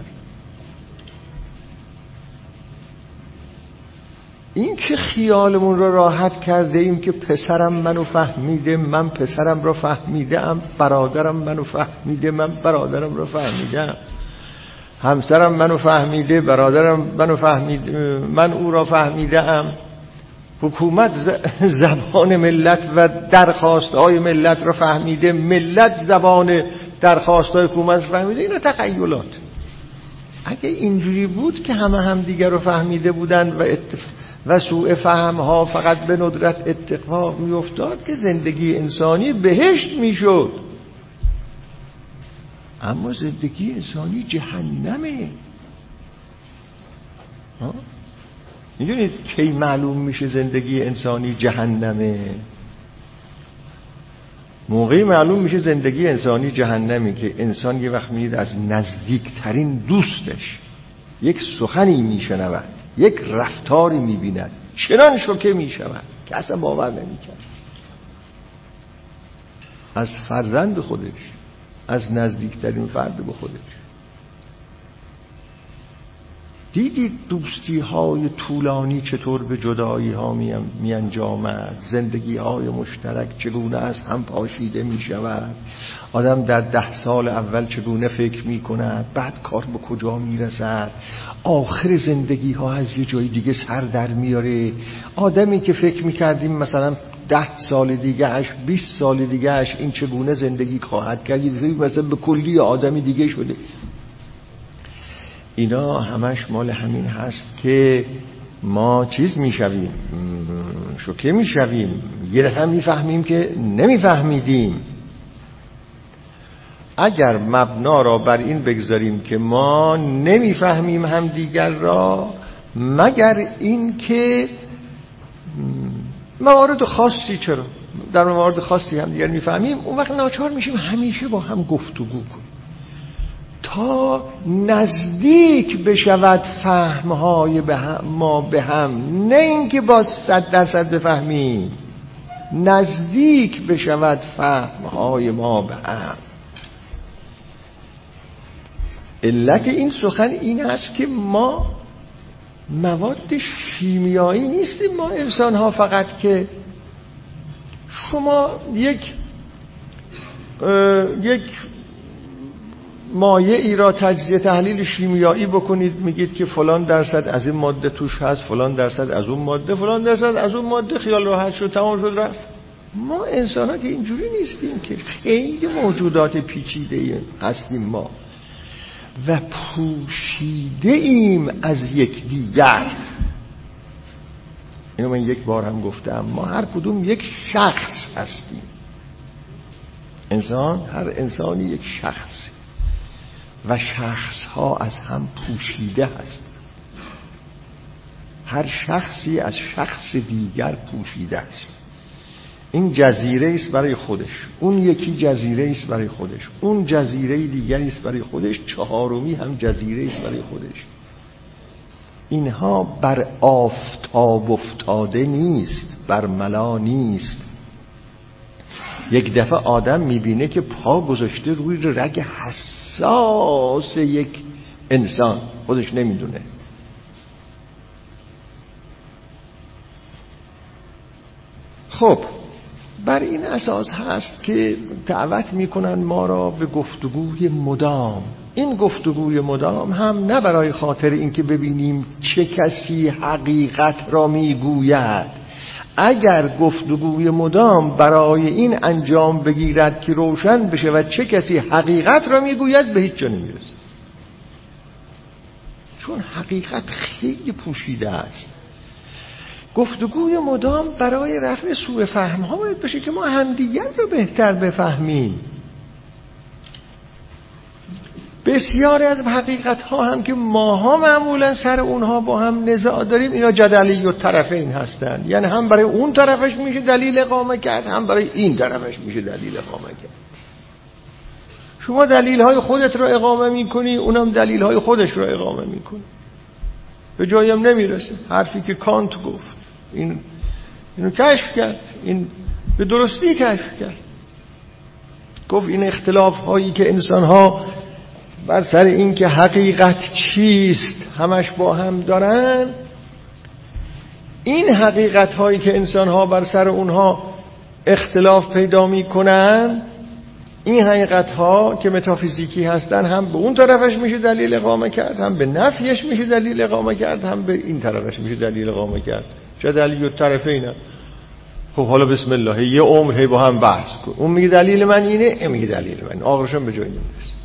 این که خیالمون رو راحت کرده ایم که پسرم منو فهمیده، من پسرم رو فهمیدم، برادرم منو فهمیده، من برادرم رو فهمیدم، همسرم منو فهمیده، برادرم منو فهمیده، من او را فهمیدم، حکومت زبان ملت و درخواستهای ملت را فهمیده، ملت زبان درخواستهای حکومت را فهمیده. اینا تخیلات. اگه اینجوری بود که هم دیگر رو فهمیده بودن و سوء فهم ها فقط به ندرت اتفاق می افتاد که زندگی انسانی بهشت می شد. اما زندگی انسانی جهنمه. میدونید کی معلوم میشه زندگی انسانی جهنمه؟ موقعی معلوم میشه زندگی انسانی جهنمی که انسان یه وقت میدید از نزدیکترین دوستش یک سخنی میشنود، یک رفتاری میبیند، چنان شوکه میشود که اصلا باور نمیکرد. از فرزند خودش، از نزدیکترین فرد به خودش. دیدید دوستی های طولانی چطور به جدایی ها می انجامد؟ زندگی های مشترک چگونه از هم پاشیده می شود؟ آدم در 10 سال اول چگونه فکر می کند؟ بعد کار به کجا می رسد؟ آخر زندگی ها از یه جای دیگه سر در میاره. آدمی که فکر می کردیم مثلا 10 سال دیگه اش 20 سال دیگه اش این چگونه زندگی خواهد کرد، مثلا به کلی آدمی دیگه شده. اینا همش مال همین هست که ما چیز میشویم، شوکه میشویم، یه دفعه میفهمیم که نمیفهمیدیم. اگر مبنا را بر این بگذاریم که ما نمیفهمیم هم دیگر را مگر این که موارد خاصی، چرا در موارد خاصی هم دیگر میفهمیم، اون وقت ناچار میشیم همیشه با هم گفتگو کنیم تا نزدیک بشود فهمهای ما به هم. نه اینکه با 100% بفهمیم، نزدیک بشود فهمهای ما به هم. علت این سخن این است که ما مواد شیمیایی نیستیم. ما انسان ها فقط که شما یک مایعی را تجزیه تحلیل شیمیایی بکنید، میگید که فلان درصد از این ماده توش هست، فلان درصد از اون ماده، فلان درصد از اون ماده، خیال راحت شد، تمام شد رفت. ما انسان ها که اینجوری نیستیم، که خیلی موجودات پیچیده هستیم ما و پوشیده ایم از یکدیگر. اینو من یک بار هم گفتم، ما هر کدوم یک شخص هستیم. هر انسانی یک شخصی و شخصها از هم پوشیده هستند. هر شخصی از شخص دیگر پوشیده است. این جزیره است برای خودش، اون یکی جزیره است برای خودش، اون جزیره دیگری است برای خودش، چهارمی هم جزیره است برای خودش. اینها بر آفتاب افتاده نیست، بر ملا نیست. یک دفعه آدم میبینه که پا گذاشته روی رگ حساس یک انسان، خودش نمیدونه. خب بر این اساس هست که دعوت میکنن ما را به گفتگوی مدام. این گفتگوی مدام هم نه برای خاطر اینکه ببینیم چه کسی حقیقت را میگوید. اگر گفتگوی مدام برای این انجام بگیرد که روشن بشه و چه کسی حقیقت را میگوید، به هیچ جا نمیرسه. چون حقیقت خیلی پوشیده است. گفتگوی مدام برای رفع سوء فهم ها باید بشه که ما همدیگر رو بهتر بفهمیم. بسیاری از حقیقت ها هم که ماها معمولا سر اونها با هم نزاع داریم، اینا جدلی و طرفین هستن. یعنی هم برای اون طرفش میشه دلیل اقامه کرد، هم برای این طرفش میشه دلیل اقامه کرد. شما دلیل های خودت رو اقامه میکنی، اونم دلیل های خودش رو اقامه میکنی، به جایم نمیرسه. حرفی که کانت گفت اینو کشف کرد، این به درستی کشف کرد. گفت این اختلاف هایی که انسان ها بر سر این که حقیقت چیست همش با هم دارن، این حقیقت هایی که انسان ها بر سر اونها اختلاف پیدا می کنن، این حقیقت ها که متافیزیکی هستن، هم به اون طرفش میشه دلیل اقامه کرد، هم به نفیش میشه دلیل اقامه کرد، هم به این طرفش میشه دلیل اقامه کرد. چه دلیل طرفینه؟ خب حالا بسم الله، یه عمر هی با هم بحث کن. اون میگه دلیل من اینه، این میگه دلیل من، آخرشم به جایی نمیرسه.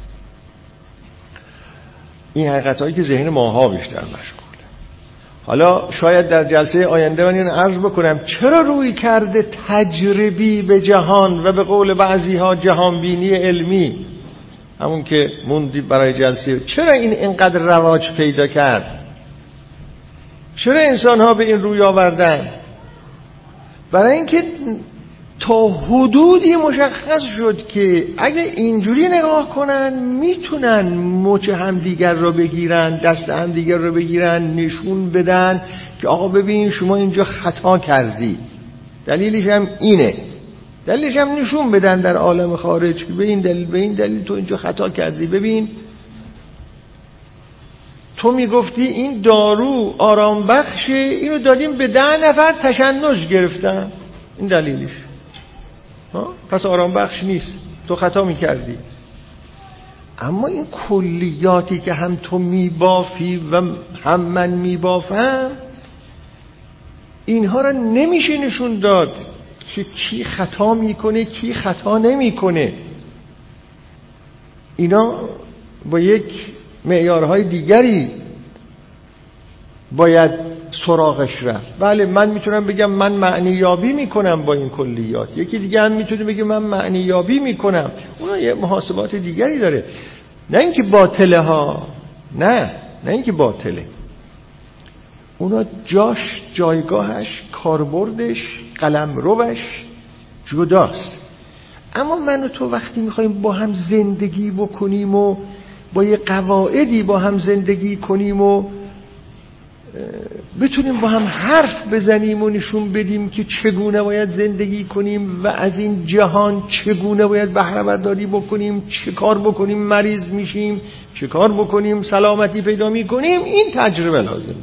این حقیقت هایی که ذهن ماها بیشتر مشغوله. حالا شاید در جلسه آینده من اینو عرض بکنم چرا روی کرده تجربی به جهان و به قول بعضی ها جهانبینی علمی، همون که موندی برای جلسه، چرا این اینقدر رواج پیدا کرد؟ چرا انسان ها به این روی آوردن؟ برای اینکه تا حدودی مشخص شد که اگه اینجوری نگاه کنن میتونن مچ هم دیگر رو بگیرن، دست هم دیگر رو بگیرن، نشون بدن که آقا ببین شما اینجا خطا کردی. دلیلش هم اینه، دلیلش هم نشون بدن در عالم خارج که به این دلیل تو اینجا خطا کردی. ببین تو میگفتی این دارو آرام بخشه، اینو دادیم به 10 نفر تشنج گرفتن، این دلیلش. پس آرام بخش نیست، تو خطا میکردی. اما این کلیاتی که هم تو میبافی و هم من میبافم، اینها را نمیشه نشون داد که کی خطا میکنه کی خطا نمیکنه. اینا با یک معیارهای دیگری باید سراغش رفت. بله من میتونم بگم من معنی یابی میکنم با این کلیات، یکی دیگه هم میتونه بگه من معنی یابی میکنم. اونا یه محاسبات دیگری داره، نه اینکه باطله ها، نه اینکه باطله. اونا جایگاهش، کاربردش، قلمروش جداست. اما من و تو وقتی میخوایم با هم زندگی بکنیم و با یه قواعدی با هم زندگی کنیم و بتونیم با هم حرف بزنیم و نشون بدیم که چگونه باید زندگی کنیم و از این جهان چگونه باید بهره برداری بکنیم، چه کار بکنیم مریض میشیم، چه کار بکنیم سلامتی پیدا میکنیم، این تجربه لازم داره.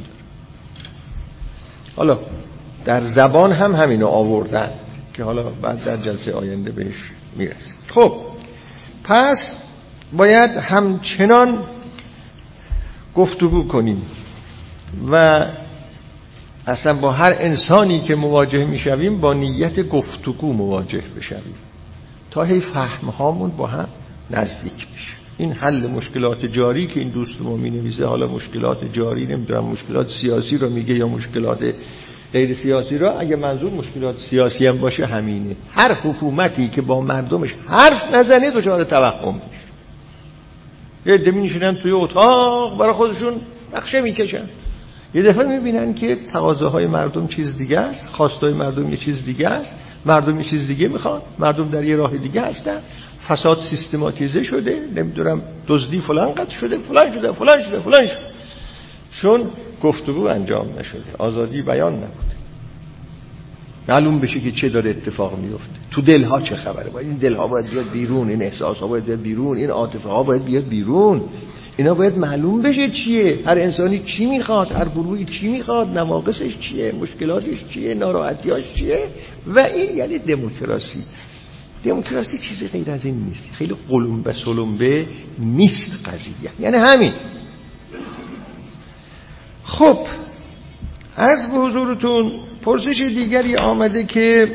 حالا در زبان هم همینو آوردن که حالا بعد در جلسه آینده بهش میرسیم. خب پس باید همچنان گفتگو کنیم و اصلا با هر انسانی که مواجه میشویم با نیت گفتگو مواجه بشویم تا هی فهمهامون با هم نزدیک بشه. این حل مشکلات جاری که این دوست ما مینویسه، حالا مشکلات جاری نمیدونم مشکلات سیاسی رو میگه یا مشکلات غیر سیاسی رو، اگه منظور مشکلات سیاسی هم باشه همینه. هر حکومتی که با مردمش حرف نزنه دچار توهم میشه. یه عده میشینن توی اتاق برای خودشون نقشه میکشن، یه دفعه میبینن که تقاضاهای مردم چیز دیگه است، خواستهای مردم یه چیز دیگه است، مردم یه چیز دیگه میخوان، مردم در یه راه دیگه هستن، فساد سیستماتیزه شده، نمیدونم دزدی فلان قد شده، فلان شده، چون گفتگو انجام نشده، آزادی بیان نبوده، معلوم بشه که چه داره اتفاق میفته، تو دلها چه خبره. این دلها باید بیاد بیرون، این احساسها باید بیاد بیرون، این عاطفه ها باید بیاد بیرون. اینا باید معلوم بشه چیه، هر انسانی چی میخواد، هر گروهی چی میخواد، نواقصش چیه، مشکلاتش چیه، ناراحتیاش چیه. و این یعنی دموکراسی. دموکراسی چیزی غیر از این نیست، خیلی قلمبه سلمبه نیست قضیه، یعنی همین. خب از به حضورتون پرسش دیگری آمده که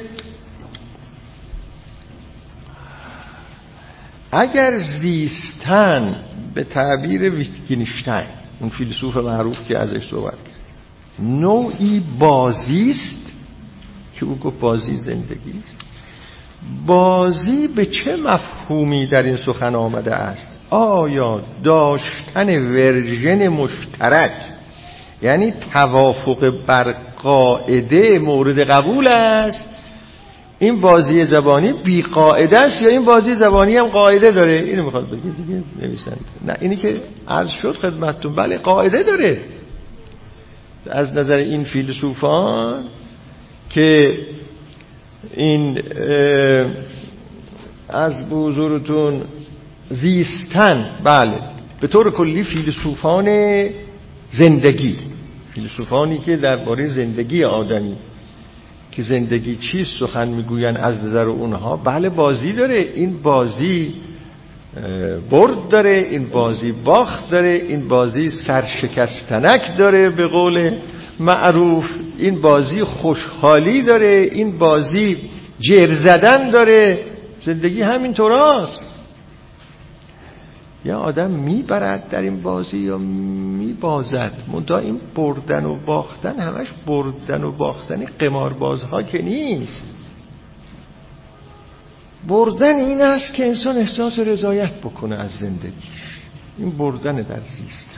اگر زیستن به تعبیر ویتگنشتاین، اون فیلسوف معروف که ازش صحبت کرد، نوعی بازیست که او گفت بازی زندگی است، بازی به چه مفهومی در این سخن آمده است؟ آیا داشتن ورژن مشترک، یعنی توافق بر قاعده مورد قبول است، این بازی زبانی بی قاعده است، یا این بازی زبانی هم قاعده داره؟ اینو میخواد بگه دیگه نویسنده. نه، اینی که عرض شد خدمتتون، بله قاعده داره. از نظر این فیلسوفان که این از حضورتون زیستن، بله به طور کلی فیلسوفان زندگی، فیلسوفانی که درباره زندگی آدمی که زندگی چیست سخن میگوین، از نظر اونها بله بازی داره، این بازی برد داره، این بازی باخت داره، این بازی سرشکستنک داره به قول معروف، این بازی خوشحالی داره، این بازی جر زدن داره. زندگی همین طوراست، یا آدم میبرد در این بازی یا میبازد. منتها این بردن و باختن همش بردن و باختن قماربازها که نیست. بردن این است که انسان احساس رضایت بکنه از زندگیش، این بردن در زیستن.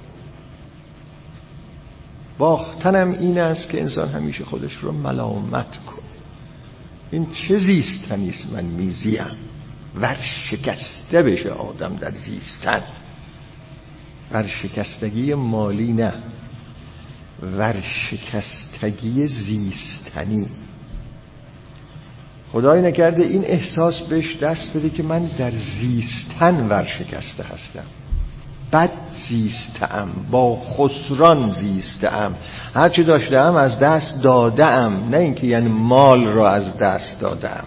باختنم این است که انسان همیشه خودش رو ملامت کنه، این چه زیستنیست من میزیم. ورشکسته بشه آدم در زیستن، ورشکستگی مالی نه، ورشکستگی زیستنی. خدای نکرده این احساس بهش دست بده که من در زیستن ورشکسته هستم، بد زیستم، با خسران زیستم، هرچی داشتم از دست دادم، نه اینکه یعنی مال را از دست دادم.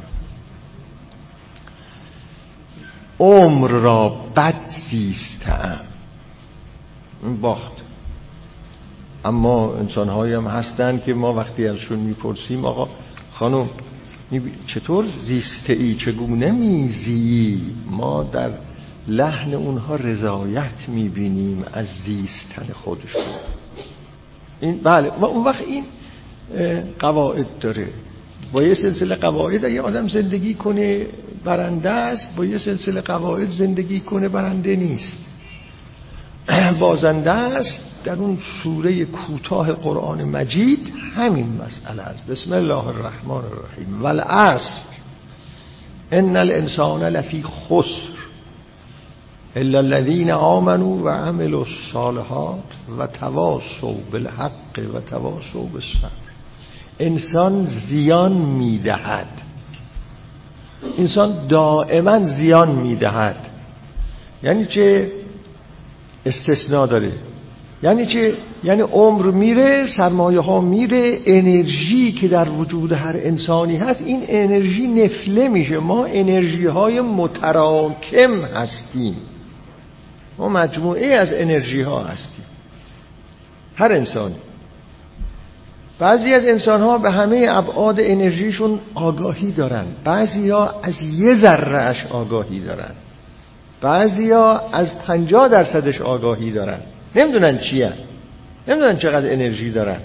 عمر را بد زیستم، این باخت. اما انسان‌هایی هم هستن که ما وقتی ازشون میپرسیم آقا خانم چطور زیسته ای، چگونه میزی، ما در لحن اونها رضایت میبینیم از زیستن خودشون. این بله، ما اون وقت این قواعد داره، با یه سلسله قواعد اگه آدم زندگی کنه برنده است، با یه سلسله قواعد زندگی کنه برنده نیست، بازنده است. در اون سوره کوتاه قرآن مجید همین مسئله است. بسم الله الرحمن الرحیم والعصر ان الانسان لفی خسر الا الذین آمنوا و عملوا الصالحات و تواصوا بالحق و تواصوا بالصبر. انسان زیان میدهد، انسان دائما زیان میدهد. یعنی چه؟ استثناء داره. یعنی چه؟ یعنی عمر میره، سرمایه ها میره، انرژی که در وجود هر انسانی هست این انرژی نفله میشه. ما انرژی های متراکم هستیم، ما مجموعه از انرژی ها هستیم، هر انسانی. بعضی از انسان ها به همه ابعاد انرژیشون آگاهی دارن، بعضی ها از 1% آگاهی دارن، بعضی ها از 50% آگاهی دارن، نمیدونن چیه، نمیدونن چقدر انرژی دارن.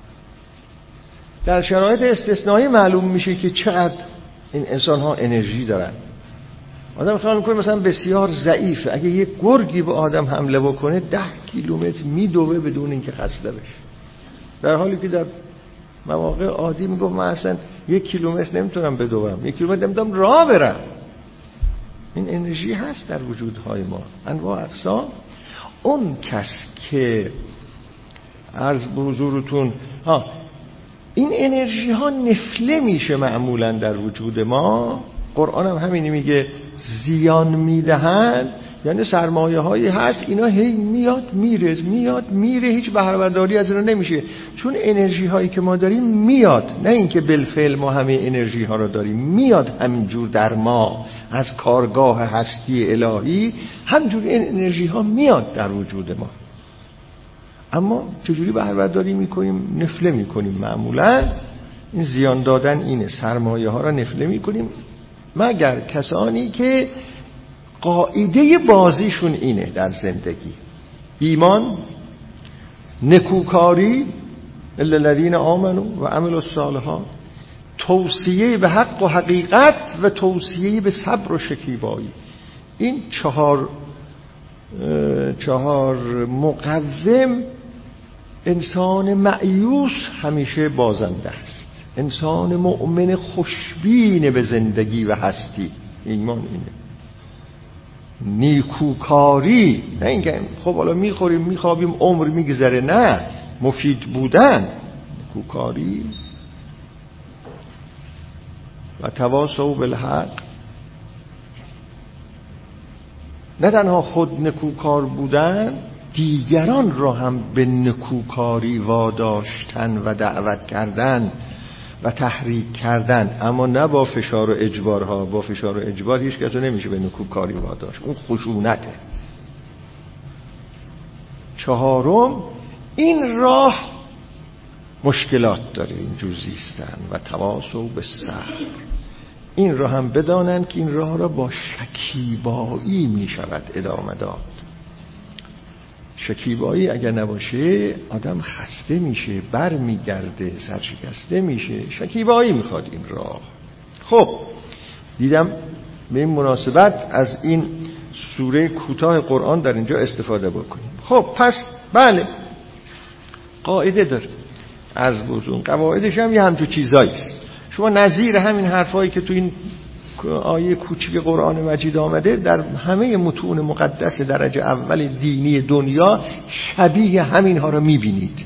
در شرایط استثنایی معلوم میشه که چقدر این انسان ها انرژی دارن. آدم خیال میکنه مثلا بسیار ضعیفه، اگه یک گرگی به آدم حمله بکنه 10 کیلومتر میدوه بدون اینکه خسته بشه، در حالی که در مواقع عادی میگفت من اصلا 1 کیلومتر نمیتونم بدوم، 1 کیلومتر نمیتونم راه برم. این انرژی هست در وجودهای ما، انواع اقسام. اون کس که عرض به حضورتون این انرژی ها نفله میشه معمولا در وجود ما، قرآن هم همینی میگه زیان میدهند، یعنی سرمایه هایی هست اینا هی میاد میره هیچ بهره برداری از اینا نمیشه، چون انرژی هایی که ما داریم میاد، نه اینکه بالفعل ما همه انرژی ها رو داریم، میاد همینجور در ما از کارگاه هستی الهی، همینجور این انرژی ها میاد در وجود ما. اما چجوری بهره برداری میکنیم؟ نفله میکنیم. معمولا این زیان دادن اینه، سرمایه ها را نفله میکنیم، مگر کسانی که قاعده بازیشون اینه در زندگی: ایمان، نکوکاری، الا الذین آمنوا و عملوا الصالحات، توصیه به حق و حقیقت و توصیه به صبر و شکیبایی. این چهار مقوم انسان مأیوس همیشه بازنده است. انسان مؤمن خوشبین به زندگی و هستی، ایمان اینه. نیکوکاری، نه اینکه خب حالا میخوریم میخوابیم عمر میگذره، نه، مفید بودن. نیکوکاری و تواصوا بالحق، نه تنها خود نکوکار بودن، دیگران را هم به نکوکاری واداشتن و دعوت کردن و تحریک کردن، اما نه با فشار و اجبارها. با فشار و اجبار هیچ کس رو نمیشه به نکوکاری واداشت، اون خشونته. چهارم، این راه مشکلات داره اینجور زیستن و تواصوا بالصبر. این راه هم بدانند که این راه را با شکیبایی می شود ادامه داد. شکیبایی اگر نباشه آدم خسته میشه، بر میگرده، سرشکسته میشه. شکیبایی میخواد این راه. خب دیدم به این مناسبت از این سوره کوتاه قرآن در اینجا استفاده بکنیم. خب پس بله، قاعده داره، عرض بزرگ قواعدش هم یه همچون چیزایی است. شما نظیر همین حرفایی که تو این آیه کوچیک قرآن مجید آمده در همه متون مقدس درجه اول دینی دنیا شبیه همین ها رو میبینید.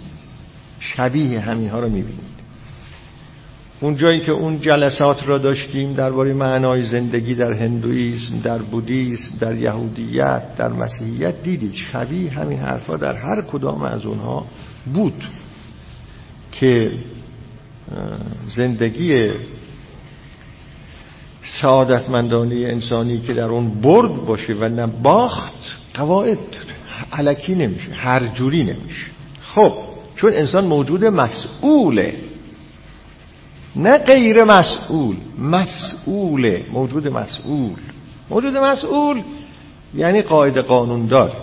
اون جایی که اون جلسات را داشتیم درباره معنای زندگی در هندویسم، در بودیسم، در یهودیت، در مسیحیت، دیدید شبیه همین حرفا در هر کدام از اونها بود که زندگی سعادتمندانه انسانی که در اون برد باشه و نه باخت، قواعد الکی نمیشه، هر جوری نمیشه. خب چون انسان موجود مسئوله، نه غیر مسئول، مسئوله، موجود مسئول یعنی قاعده قانون دار.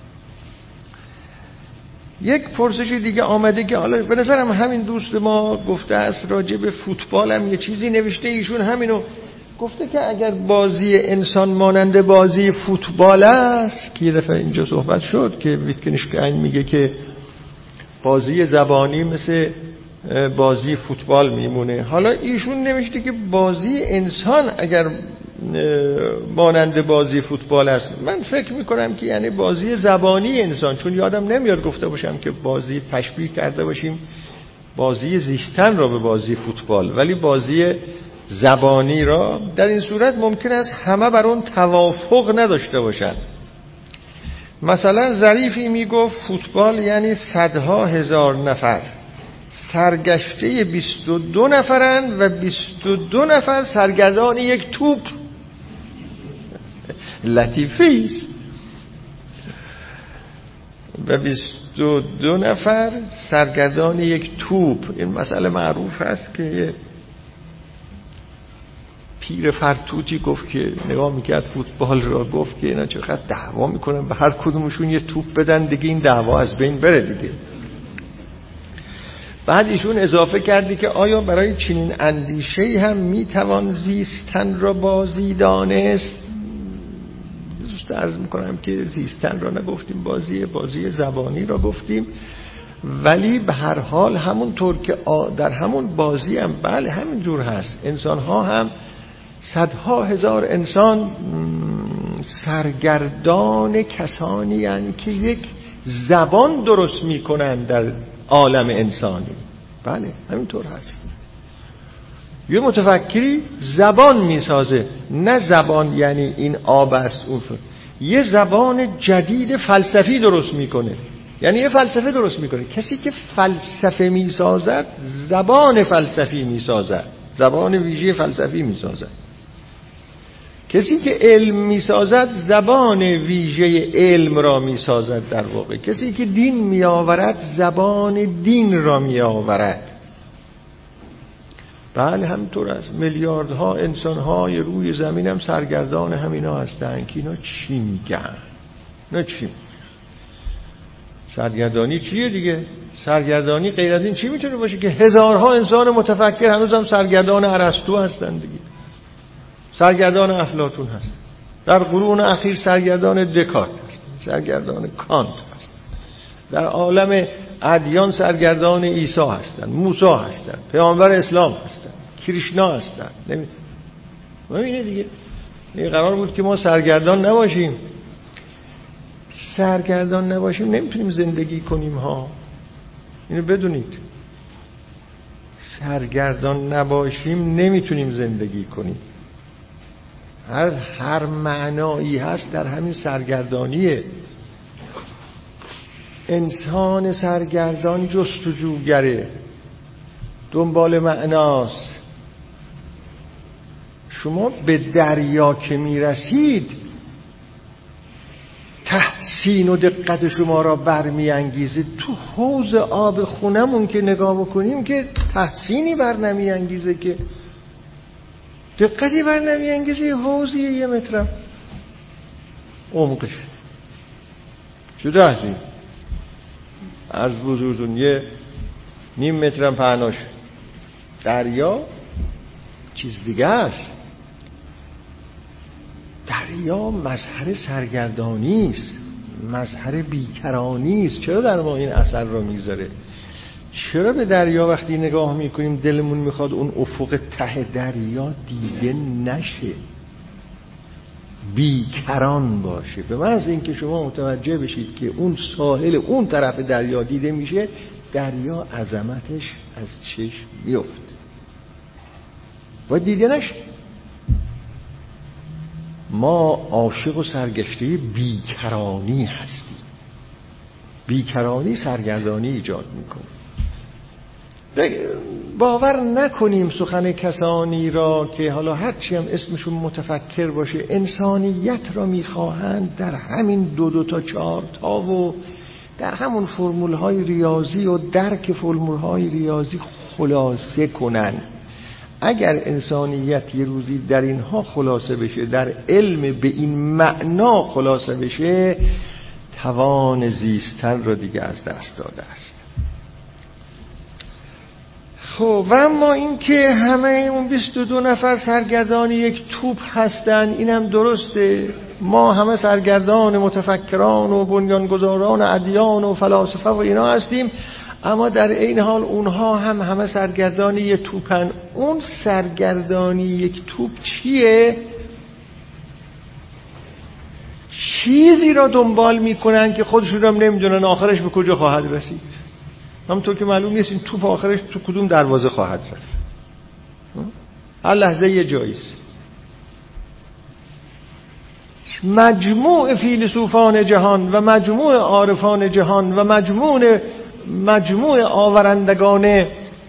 یک پرسش دیگه آمده که حالا به نظرم همین دوست ما گفته است راجع به فوتبال هم یه چیزی نوشته، ایشون همینو گفته که اگر بازی انسان مانند بازی فوتبال است، که یه دفعه اینجا صحبت شد که ویتکنشتاین میگه که بازی زبانی مثل بازی فوتبال میمونه، حالا ایشون نوشته که بازی انسان اگر مانند بازی فوتبال است. من فکر میکنم که یعنی بازی زبانی انسان، چون یادم نمیاد گفته باشم که بازی تشبیه کرده باشیم بازی زیستن را به بازی فوتبال، ولی بازی زبانی را در این صورت ممکن است همه بر اون توافق نداشته باشند. مثلا ظریفی میگفت فوتبال یعنی صدها هزار نفر سرگشته 22 نفرن و 22 نفر سرگردان یک توپ. لطیفه است. و 22 نفر سرگردان یک توپ. این مسئله معروف است که پیر فرتوتی گفت که نگاه میکرد فوتبال را، گفت که اینا چقدر دعوا میکنن، به هر کدومشون یه توپ بدن دیگه این دعوا از بین بره دیگه. بعد ایشون اضافه کردی که آیا برای چنین اندیشه‌ای هم میتوان زیستن را بازی دانست؟ دوست عرض میکنم که زیستن را نگفتیم، بازی زبانی را گفتیم، ولی به هر حال همونطور که در همون بازی هم بله همین جور هست. انسان ها هم صدها هزار انسان سرگردان کسانی هستند که یک زبان درست میکنن در عالم انسانی. بله همینطور هست. یه متفکری زبان میسازه، نه زبان یعنی این آب است اون یه زبان جدید فلسفی درست میکنه. یعنی یه فلسفه درست میکنه. کسی که فلسفه میسازد زبان فلسفی میسازد، زبان ویژه فلسفی میسازد. کسی که علم میسازد زبان ویژه علم را میسازد. در واقع کسی که دین میآورد زبان دین را میآورد. بله همینطور است. میلیاردها انسان‌های روی زمین هم سرگردان همینا هستند که اینا چی میگن، نه چی. سرگردانی چیه دیگه؟ سرگردانی غیر از این چی میتونه باشه که هزارها انسان متفکر هنوز هم سرگردان ارسطو هستن دیگه، سرگردان افلاطون هستن، در قرون اخیر سرگردان دکارت هستن، سرگردان کانت هستن، در عالم ادیان سرگردان عیسی هستن، موسی هستن، پیامبر اسلام هستن، کریشنا هستن. ببینید دیگه این قرار بود که ما سرگردان نباشیم. سرگردان نباشیم نمیتونیم زندگی کنیم ها. اینو بدونید. سرگردان نباشیم نمیتونیم زندگی کنیم. هر معنایی هست در همین سرگردانیه. انسان سرگردان جستجوگره، دنبال معناست. شما به دریا که میرسید تحسین و دقت شما را برمیانگیزه. تو حوض آب خونمون که نگاه بکنیم که تحسینی بر نمیانگیزه، که دقتی بر نمیانگیزه. حوضی 1 متر عمقش جدا از این عرض بزرگتون 1.5 متر پهناش. دریا چیز دیگه است. دریا مظهر سرگردانی است، مظهر بیکرانی است. چرا در ما این اثر رو میذاره؟ چرا به دریا وقتی نگاه میکنیم دلمون میخواد اون افق ته دریا دیده نشه، بیکران باشه؟ به محض اینکه شما متوجه بشید که اون ساحل اون طرف دریا دیده میشه، دریا عظمتش از چشم میفته و دیده نشه. ما عاشق و سرگشته بیکرانی هستیم. بیکرانی سرگردانی ایجاد میکنه. باور نکنیم سخن کسانی را که حالا هرچی هم اسمشون متفکر باشه انسانیت را میخواهند در همین 2 تا 4 تا و در همون فرمولهای ریاضی و درک فرمولهای ریاضی خلاصه کنن. اگر انسانیت یه روزی در اینها خلاصه بشه، در علم به این معنا خلاصه بشه، توان زیستن را دیگه از دست داده است. خب و اما این که همه اون 22 نفر سرگردان یک توپ هستن، اینم درسته. ما همه سرگردان متفکران و بنیانگذاران ادیان و فلاسفه و اینا هستیم، اما در این حال اونها هم همه سرگردانی یک توپن. اون سرگردانی یک توپ چیه؟ چیزی را دنبال میکنن که خودشون هم نمیدونن آخرش به کجا خواهد رسید. همونطور که معلوم نیست این توپ آخرش تو کدوم دروازه خواهد رفت. هر لحظه یه جاییست. مجموع فیلسوفان جهان و مجموع عارفان جهان و مجموع آورندگان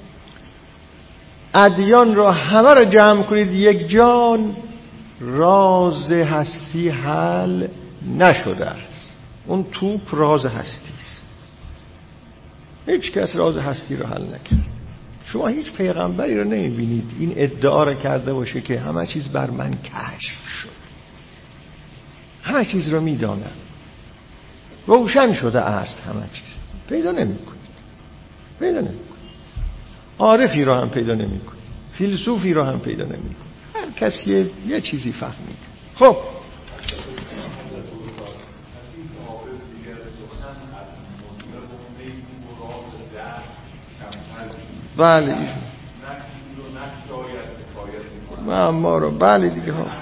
ادیان را همه را جمع کنید یک جان، راز هستی حل نشده است. اون توپ راز هستی است. هیچ کس راز هستی را حل نکرد. شما هیچ پیغمبری را نمیبینید این ادعا را کرده باشه که همه چیز بر من کشف شد، همه چیز را میدانم، روشن شده است. همه چیز پیدا نمیکنید. عارفی را هم پیدا نمیکنید، فیلسوفی را هم پیدا نمیکنید. هر کسی یه چیزی فهمید. خب بله ما رو بله دیگه ها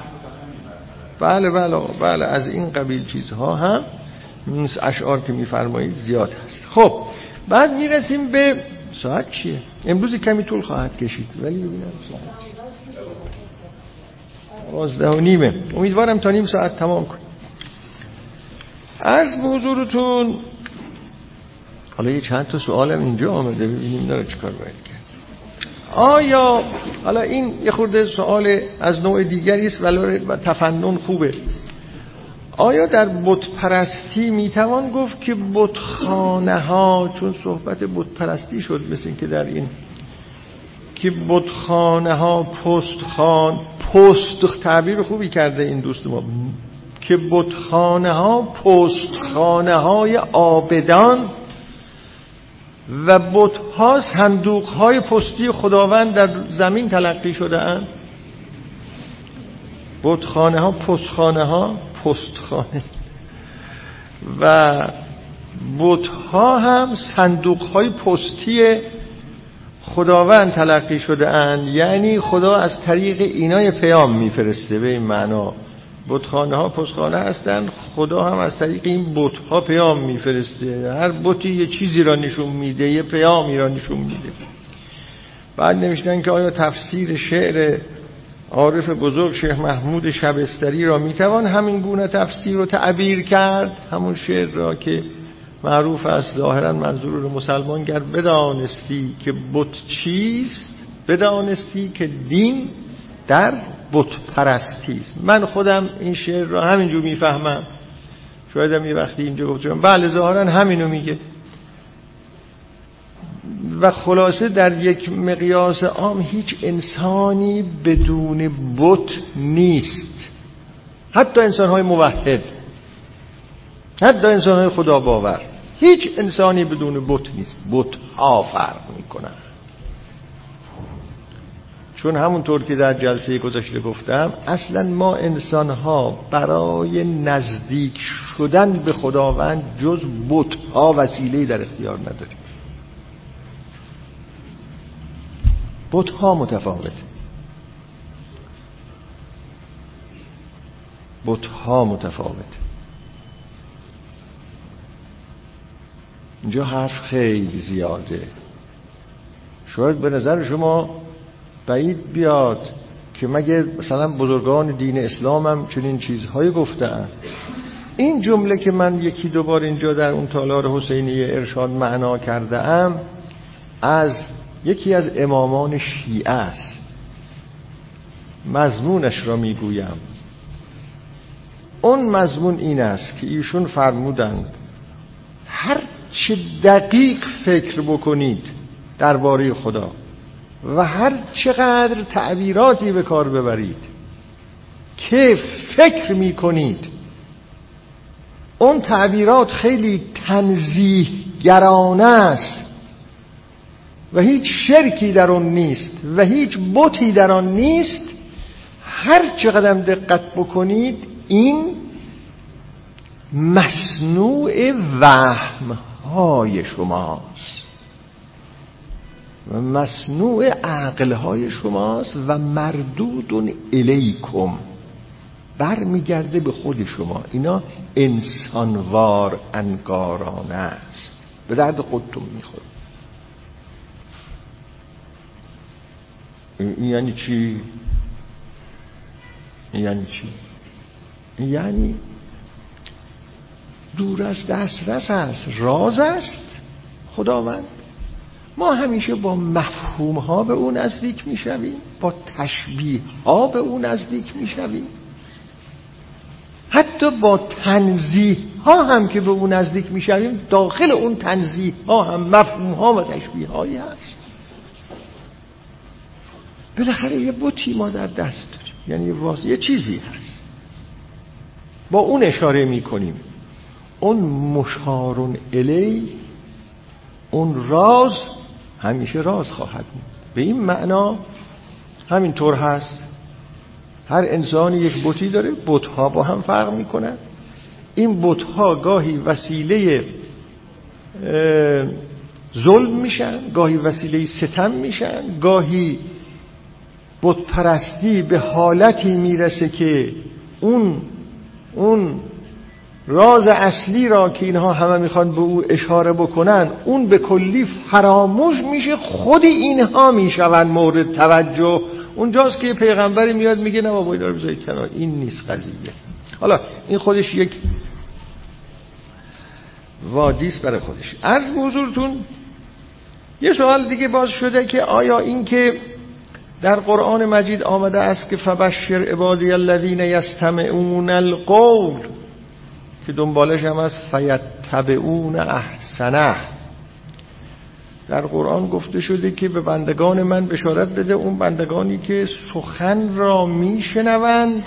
بله از این قبیل چیزها هم اشعار که میفرمایید زیاد هست. خب بعد میرسیم به ساعت چیه؟ امروز کمی طول خواهد کشید ولی ببینم ساعت 12:30. امیدوارم تا نیم ساعت تمام کنیم. عرض به حضورتون حالا یه چند تا سوالم اینجا آمده، ببینیم داره چیکار باید کرد. آیا حالا این یه خورده سوال از نوع دیگری است ولی تفنن خوبه. آیا در بت پرستی میتوان گفت که بتخانه ها، چون صحبت بت پرستی شد مثل این که در این که بتخانه ها پست تعبیر خوبی کرده این دوست ما، که بتخانه ها پستخانه های عابدان و بت‌ها صندوق‌های پستی خداوند در زمین تلقی شده اند. بتخانه ها پستخانه و بت‌ها هم صندوق‌های پستی خداوند تلقی شده اند، یعنی خدا از طریق اینای پیام میفرسته. به این معنا بتخانه ها پستخانه هستند، خدا هم از طریق این بت‌ها پیام میفرسته. هر بتی یه چیزی را نشون میده، یه پیامی را نشون میده. بعد نوشتن که آیا تفسیر شعر عارف بزرگ شیخ محمود شبستری را میتوان همین گونه تفسیر و تعبیر کرد؟ همون شعر را که معروف است ظاهرا منظور رو مسلمان گر بدانستی که بت چیست، بدانستی که دین در بت پرستی است. من خودم این شعر را همینجور میفهمم، شاید هم یه وقتی اینجا گفتم بله ظاهرا همینو میگه. و خلاصه در یک مقیاس عام هیچ انسانی بدون بت نیست، حتی انسان‌های موحد، حتی انسان‌های خدا باور، هیچ انسانی بدون بت نیست. بت‌ها فرق میکنن، چون همونطور که در جلسه گذشته گفتم اصلا ما انسان‌ها برای نزدیک شدن به خداوند جز بت‌ها وسیله‌ای در اختیار نداریم. بت‌ها متفاوته، بت‌ها متفاوته. اینجا حرف خیلی زیاده. شاید به نظر شما بعید بیاد که مگه مثلا بزرگان دین اسلام هم چنین چیزهایی گفتن. این جمله که من یکی دو بار اینجا در اون تالار حسینی ارشاد معنا کرده ام از یکی از امامان شیعه است. مضمونش را میگویم. اون مضمون این است که ایشون فرمودند هر چه دقیق فکر بکنید درباره خدا و هر چقدر تعبیراتی به کار ببرید که فکر میکنید اون تعبیرات خیلی تنزیه گرانه است و هیچ شرکی در اون نیست و هیچ بتی در آن نیست، هر چقدر دقت بکنید این مصنوع وهم‌های شماست و مصنوع عقل‌های شماست و مردود الیکم، برمیگرده به خود شما. اینا انسانوار انگارانه است، به درد خودتون میخوره. این یعنی چی؟ یعنی دور از دسترس است، راز است خداوند. ما همیشه با مفهوم ها به اون نزدیک میشویم، با تشبیه ها به اون نزدیک میشویم، حتی با تنزیه ها هم که به اون نزدیک میشویم داخل اون تنزیه ها هم مفهوم ها و تشبیه هایی هست. بالاخره یه بتی ما در دست داریم، یعنی یه چیزی هست با اون اشاره میکنیم. اون مشارون الی، اون راز همیشه راز خواهد بود. به این معنا همینطور هست. هر انسانی یک بتی داره، بت‌ها با هم فرق میکنن. این بت‌ها گاهی وسیله ظلم میشن، گاهی وسیله ستم میشن، گاهی بت پرستی به حالتی میرسه که اون راز اصلی را که اینها همه میخوان به او اشاره بکنن اون به کلی فراموش میشه، خود اینها میشون مورد توجه. اونجاست که پیغمبری میاد میگه نه بابا اینا رو بذارید کنار، این نیست قضیه. حالا این خودش یک وادیست برای خودش. عرض به حضورتون یه سوال دیگه باز شده که آیا این که در قرآن مجید آمده است که فبشر عبادی الذین یستمعون القول، که دنبالش هم از فیتبعون احسنه، در قرآن گفته شده که به بندگان من بشارت بده، اون بندگانی که سخن را میشنوند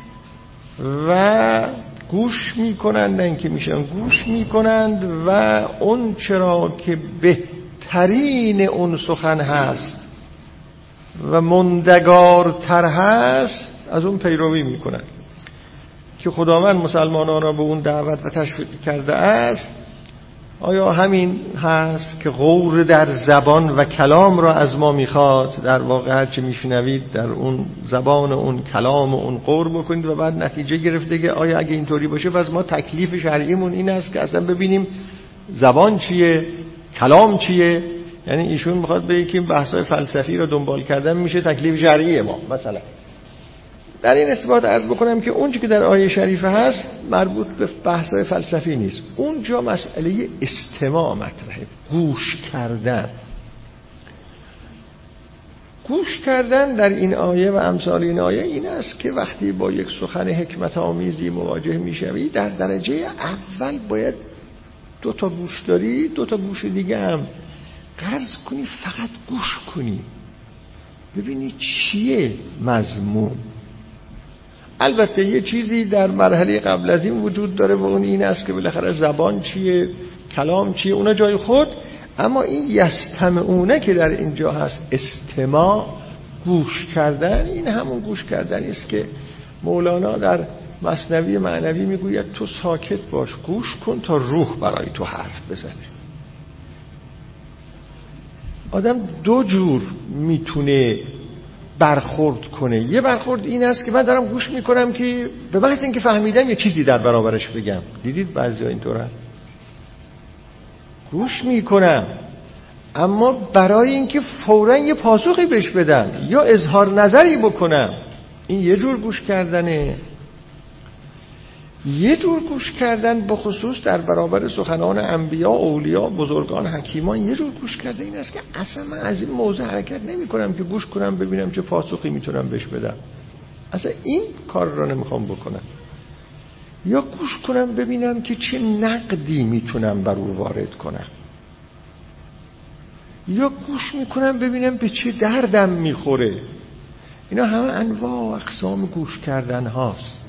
و گوش میکنند، نه اینکه میشن گوش میکنند و اون چرا که بهترین اون سخن هست و مندگارتر هست از اون پیروی میکنند. که خداوند مسلمانان را به اون دعوت و تشویق کرده است. آیا همین هست که غور در زبان و کلام را از ما میخواد؟ در واقع هر چه میشنوید در اون زبان و اون کلام و اون غور بکنید و بعد نتیجه گرفته که آیا اگه اینطوری باشه پس ما تکلیف شرعیمون این است که اصلا ببینیم زبان چیه، کلام چیه. یعنی ایشون میخواد بگه که بحث‌های فلسفی را دنبال کردن میشه تکلیف شرعی ما. مثلا در این ارتباط عرض بکنم که اون چیزی که در آیه شریفه هست مربوط به بحث‌های فلسفی نیست. اونجا مسئله استماع مطرحه، گوش کردن. گوش کردن در این آیه و امثال این آیه این است که وقتی با یک سخن حکمت آمیزی مواجه میشوی، در درجه اول باید 2 تا گوش داری، 2 تا گوش دیگه هم قرض کنی، فقط گوش کنی ببینی چیه مضمون. البته یه چیزی در مرحله قبل از این وجود داره و اون این است که بالاخره زبان چیه، کلام چیه، اونا جای خود. اما این یستمعونه که در اینجا هست، استماع، گوش کردن، این همون گوش کردنی است که مولانا در مثنوی معنوی میگوید تو ساکت باش، گوش کن تا روح برای تو حرف بزنه. آدم 2 جور میتونه برخورد کنه. یه برخورد این است که من دارم گوش میکنم که به محض اینکه فهمیدم یه چیزی در برابرش بگم. دیدید بعضیا اینطوره، گوش میکنم اما برای اینکه فوراً یه پاسخی بهش بدم یا اظهار نظری بکنم. این یه جور گوش کردنه. یه جور گوش کردن به خصوص در برابر سخنان انبیا، اولیا، بزرگان، حکیمان، یه جور گوش کردن این است که اصلا من از این موضوع حرکت نمی کنم که گوش کنم ببینم چه پاسخی میتونم بهش بدم. اصلا این کار را نمیخوام بکنم. یا گوش کنم ببینم که چه نقدی میتونم بر او وارد کنم. یا گوش میکنم ببینم به چه دردم میخوره. اینا همه انواع و اقسام گوش کردن هاست.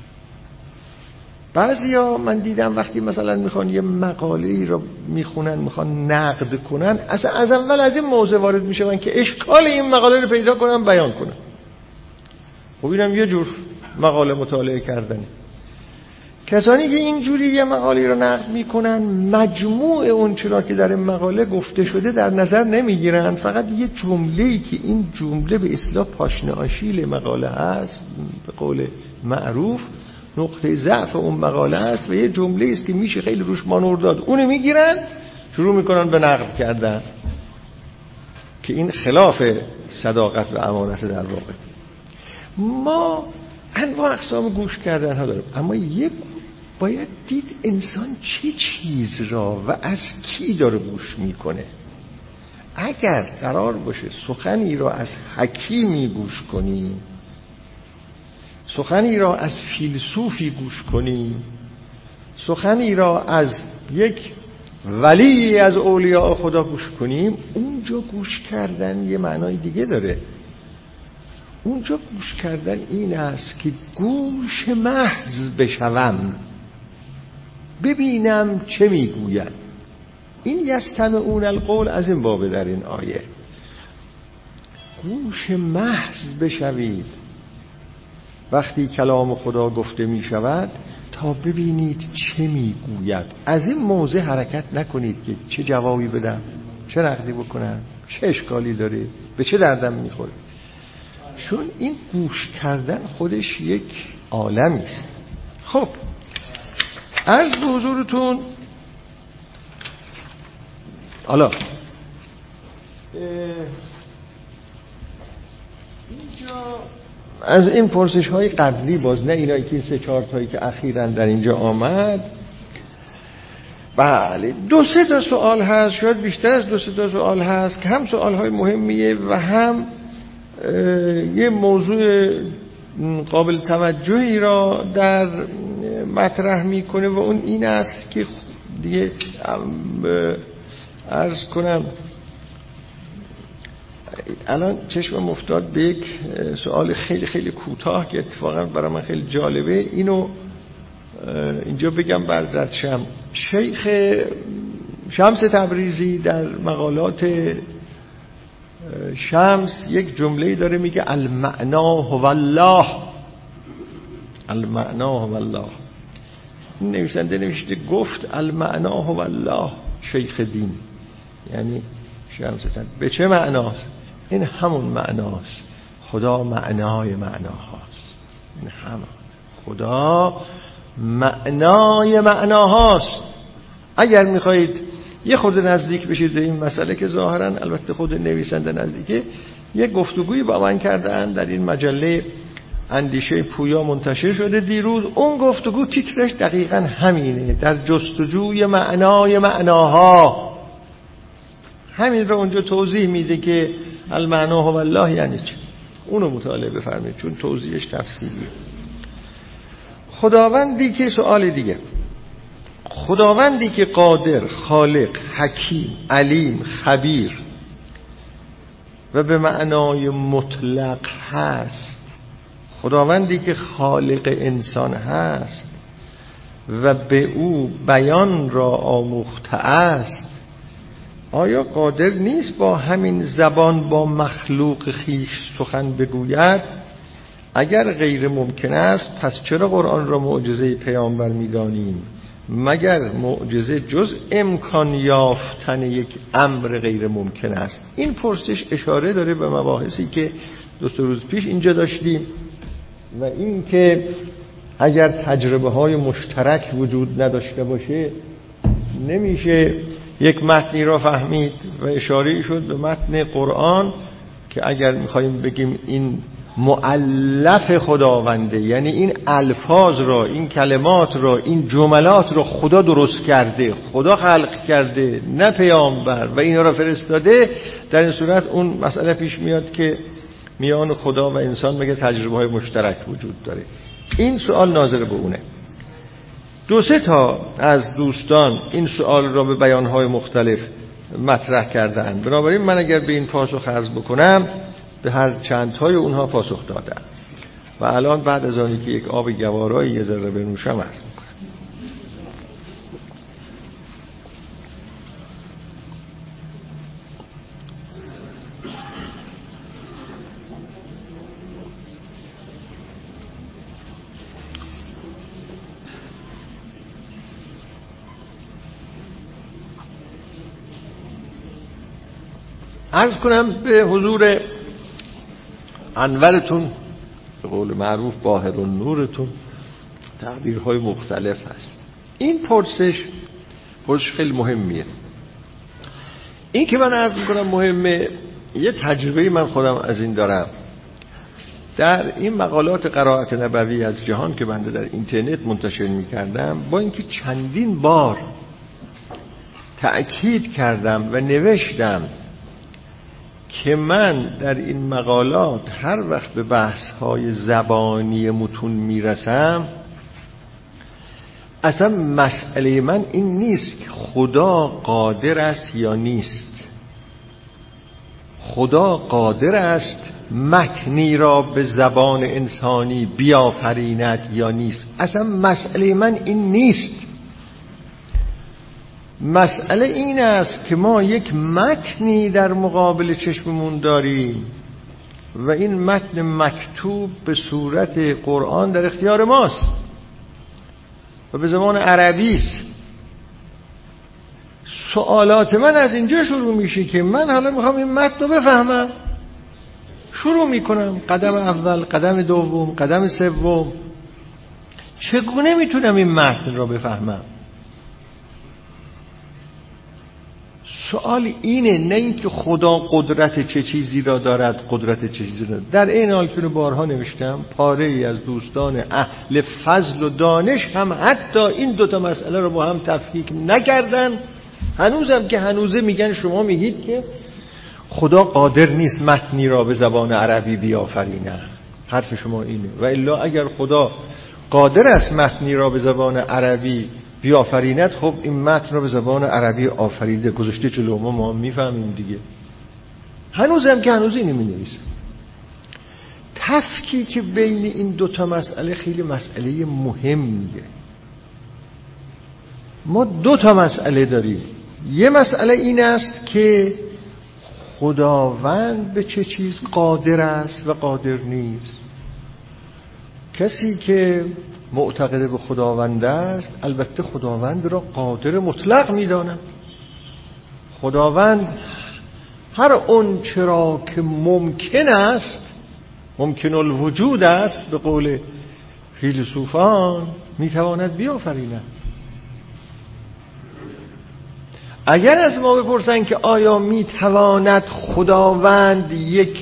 بعضیا من دیدم وقتی مثلا میخوان یه مقاله‌ای رو میخونن، میخوان نقد کنن، اصلا از اول از این موضوع وارد میشن که اشکال این مقاله رو پیدا کنن، بیان کنن. خب اینم یه جور مقاله مطالعه کردنه. کسانی که اینجوری یه مقاله رو نقد میکنن، مجموع اون چرا که در این مقاله گفته شده در نظر نمیگیرن، فقط یه جمله‌ای که این جمله به اصطلاح پاشنه آشیل مقاله هست، به قول معروف نقطه ضعف اون مقاله است و یه جمله است که میشه خیلی روش مانور داد، اونو میگیرن شروع میکنن به نقد کردن که این خلاف صداقت و امانت در واقع. ما انواع اقسام گوش کردن ها داریم، اما یک باید دید انسان چه چیز را و از کی داره گوش میکنه. اگر قرار باشه سخنی را از حکیمی گوش کنی، سخنی را از فیلسوفی گوش کنی، سخنی را از یک ولی از اولیاء خدا گوش کنیم، اونجا گوش کردن یه معنای دیگه داره. اونجا گوش کردن این است که گوش محض بشوم، ببینم چه میگوید. این یستمعون القول از این بابه در این آیه. گوش محض بشوید وقتی کلام خدا گفته می شود تا ببینید چه می گوید. از این موضع حرکت نکنید که چه جوابی بدم، چه نقدی بکنم، چه اشکالی داره، به چه دردم می خوره. چون این گوش کردن خودش یک عالمی است. خب عرض به حضورتون حالا اینجا از این پرسش های قبلی، باز نه اینایی که 3-4 تایی که اخیراً در اینجا آمد، بله 2-3 تا سوال هست، شاید بیشتر از 2-3 تا سوال هست که هم سوالهای مهمیه و هم یه موضوع قابل توجهی را در مطرح میکنه و اون این است که دیگه عرض کنم الان چشمم افتاد به یک سوال خیلی خیلی کوتاه که اتفاقا برای من خیلی جالبه، اینو اینجا بگم بعد رد شم. شیخ شمس تبریزی در مقالات شمس یک جمله‌ای داره میگه المعنا هو الله، المعنا هو الله. این نویسنده نوشته گفت المعنا هو الله شیخ دین، یعنی شمس تبریزی. به چه معناست؟ این همون معناست، خدا معنای معناهاست. این همون خدا معنای معناهاست. اگر میخواهید یه خورده نزدیک بشید به این مسئله که ظاهرا البته خود نویسنده نزدیکه، یه گفتگویی با من کردن در این مجله اندیشه پویا منتشر شده دیروز. اون گفتگو تیترش دقیقا همینه، در جستجوی معنای معناها. همین رو اونجا توضیح میده که المعنا هو الله یعنی چه. اونو مطالعه بفرمایید چون توضیحش تفصیلیه. خداوندی که سوال دیگه، خداوندی که قادر، خالق، حکیم، علیم، خبیر و به معنای مطلق هست، خداوندی که خالق انسان هست و به او بیان را آموخته است، آیا قادر نیست با همین زبان با مخلوق خیش سخن بگوید؟ اگر غیر ممکن است پس چرا قرآن را معجزه پیامبر می‌دانیم؟ مگر معجزه جز امکان یافتن یک امر غیر ممکن است؟ این پرسش اشاره داره به مباحثی که 2 روز پیش اینجا داشتیم و این که اگر تجربه های مشترک وجود نداشته باشه نمیشه یک متنی را فهمید و اشاره شد به متن قرآن که اگر میخوایم بگیم این مؤلف خداونده، یعنی این الفاظ را، این کلمات را، این جملات را خدا درست کرده، خدا خلق کرده، نه پیامبر، و اینا را فرستاده، در این صورت اون مسئله پیش میاد که میان خدا و انسان مگه تجربه های مشترک وجود داره. این سوال ناظر به اونه. 2-3 تا از دوستان این سوال را به بیانهای مختلف مطرح کردن، بنابراین من اگر به این پاسخ عرض بکنم به هر چندهای اونها پاسخ دادم و الان بعد از آنی که یک آب گوارایی یه ذره بنوشم عرض میکنم. عرض کنم به حضور انورتون، به قول معروف باهر النورتون، تعبیرهای مختلف هست. این پرسش خیلی مهمیه. این که من عرض میکنم مهمه، یه تجربه من خودم از این دارم. در این مقالات قرائت نبوی از جهان که بنده در اینترنت منتشر میکردم، با اینکه چندین بار تأکید کردم و نوشتم که من در این مقالات هر وقت به بحث‌های زبانی متون میرسم، اصلا مسئله من این نیست که خدا قادر است یا نیست. خدا قادر است متنی را به زبان انسانی بیافریند یا نیست. اصلا مسئله من این نیست. مسئله این است که ما یک متنی در مقابل چشممون داریم و این متن مکتوب به صورت قرآن در اختیار ماست و به زبان عربی است. سوالات من از اینجا شروع میشه که من حالا میخوام این متن رو بفهمم، شروع میکنم قدم اول، قدم دوم، قدم سوم. چگونه میتونم این متن رو بفهمم؟ سوال اینه، نه اینکه خدا قدرت چه چیزی را دارد، قدرت چه چیزی را. در این حال که بارها نوشتم، پاره ای از دوستان اهل فضل و دانش هم حتی این دوتا مسئله رو با هم تفکیک نکردن. هنوزم که هنوزه میگن شما میگید که خدا قادر نیست متنی را به زبان عربی بیافرینه. حرف شما اینه. و الا اگر خدا قادر است متنی را به زبان عربی بیافریند، خب این متن را به زبان عربی آفریده، گذاشته جلو ما میفهمیم دیگه. هنوزم که هنوز اینو می‌نویسن. تفکیک بین این دوتا مسئله خیلی مسئله مهمیه. ما دوتا مسئله داریم. یه مسئله این است که خداوند به چه چیز قادر است و قادر نیست. کسی که معتقد به خداوند است البته خداوند را قادر مطلق می‌داند. خداوند هر اون چرا که ممکن است، ممکن الوجود است به قول فیلسوفان، میتواند بیافریند. اگر از ما بپرسن که آیا میتواند خداوند یک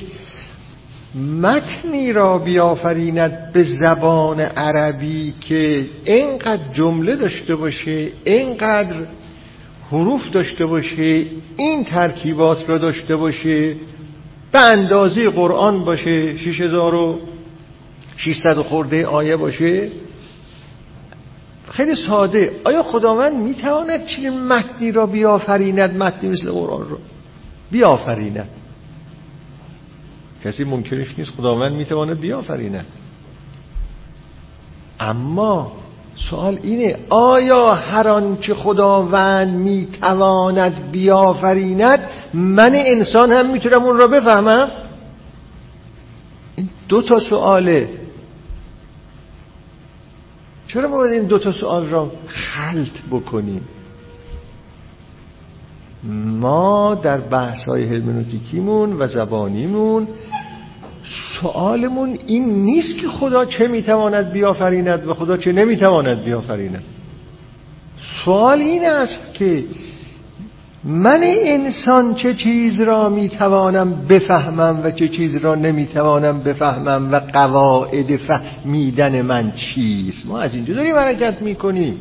متنی را بیافریند به زبان عربی که اینقدر جمله داشته باشه، اینقدر حروف داشته باشه، این ترکیبات را داشته باشه، به اندازه قرآن باشه، 6600 خورده آیه باشه؟ خیلی ساده. آیا خداوند میتواند چنین متنی را بیافریند، متنی مثل قرآن را بیافریند؟ کسی منکرش نیست، خداوند میتواند بیافریند. اما سوال اینه، آیا هر آنچه خداوند میتواند بیافریند من انسان هم میتونم اون را بفهمم؟ این دو تا سواله. چرا باید این دو تا سوال را خلط بکنیم؟ ما در بحث‌های هرمنوتیکیمون و زبانیمون سوالمون این نیست که خدا چه میتواند بیافریند و خدا چه نمیتواند بیافریند. سوال این است که من انسان چه چیز را میتوانم بفهمم و چه چیز را نمیتوانم بفهمم و قواعد فهمیدن من چیست. ما از اینجا داریم حرکت میکنیم.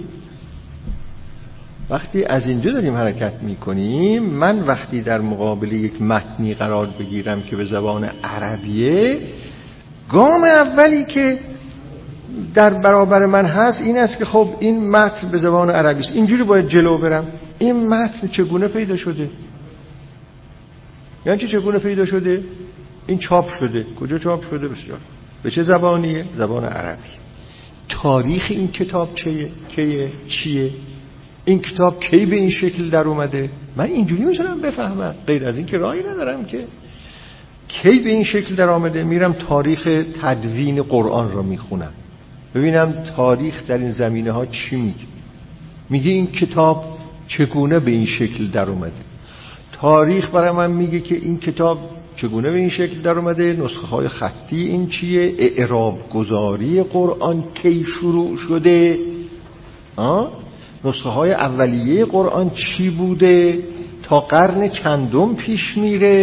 وقتی از اینجا داریم حرکت میکنیم، من وقتی در مقابل یک متنی قرار بگیرم که به زبان عربیه، گام اولی که در برابر من هست این است که خب این متن به زبان عربی است، اینجوری باید جلو برم. این متن چگونه پیدا شده؟ یعنی چگونه پیدا شده؟ این چاپ شده. کجا چاپ شده؟ بسیار. به چه زبانیه؟ زبان عربی. تاریخ این کتاب چیه؟ این کتاب کی به این شکل در اومده؟ من اینجوری میتونم بفهمم، غیر از این که راهی ندارم که. کی به این شکل در آمده؟ میرم تاریخ تدوین قرآن را میخونم، ببینم تاریخ در این زمینه ها چی میگه این کتاب چگونه به این شکل در اومده. تاریخ برای من میگه که این کتاب چگونه به این شکل در اومده، نسخه های خطی این چیه، اعراب گذاری قرآن کی شروع شده، نسخه های اولیه قرآن چی بوده، تا قرن چندم پیش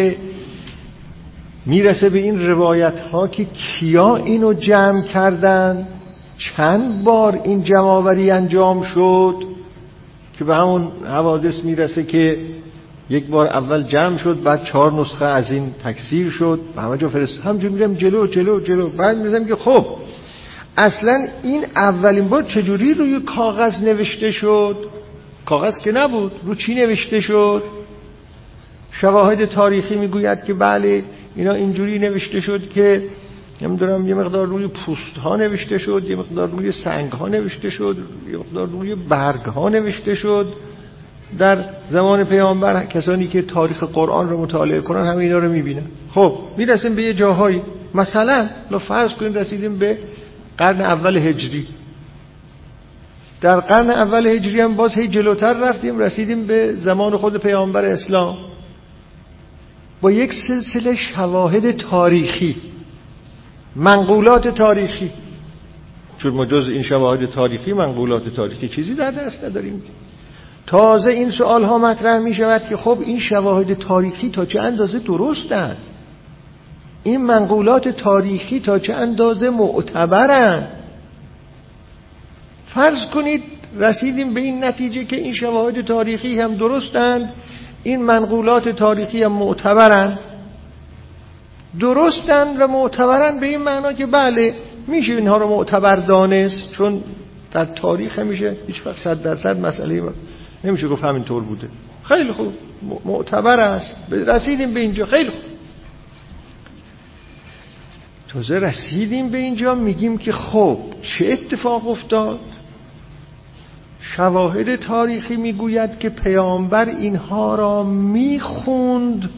میرسه به این روایت ها که کیا اینو جمع کردن، چند بار این جمع‌آوری انجام شد، که به همون حوادث میرسه که یک بار اول جمع شد، بعد 4 نسخه از این تکثیر شد، به همه جا فرست. همجور میرم جلو بعد میرسم که خب اصلا این اولین بار چجوری روی کاغذ نوشته شد؟ کاغذ که نبود، رو چی نوشته شد؟ شواهد تاریخی میگوید که بله اینا اینجوری نوشته شد که نمیدونم یه مقدار روی پوست ها نوشته شد، یه مقدار روی سنگ ها نوشته شد، یه مقدار روی برگ ها نوشته شد. در زمان پیامبر کسانی که تاریخ قرآن رو مطالعه کنن همه اینا رو میبینن. خب میرسیم به یه جاهایی، مثلا فرض کنیم رسیدیم به قرن اول هجری. در قرن اول هجری هم باز هی جلوتر رفتیم، رسیدیم به زمان خود پیامبر اسلام با یک سلسله شواهد تاریخی، منقولات تاریخی. چون ما جز این شواهد تاریخی، منقولات تاریخی چیزی در دست نداریم. تازه این سوال ها مطرح می شود که خب این شواهد تاریخی تا چه اندازه درستند، این منقولات تاریخی تا چه اندازه معتبرند. فرض کنید رسیدیم به این نتیجه که این شواهد تاریخی هم درستند، این منقولات تاریخی هم معتبرند. درستند و معتبرند به این معنا که بله میشه اینها رو معتبر دانست، چون در تاریخ همیشه هیچ وقت 100% مسئله نمیشه گفت همینطور بوده. خیلی خوب، معتبر است. رسیدیم به اینجا، خیلی خوب. تازه رسیدیم به اینجا میگیم که خب چه اتفاق افتاد؟ شواهد تاریخی میگوید که پیامبر اینها را میخوند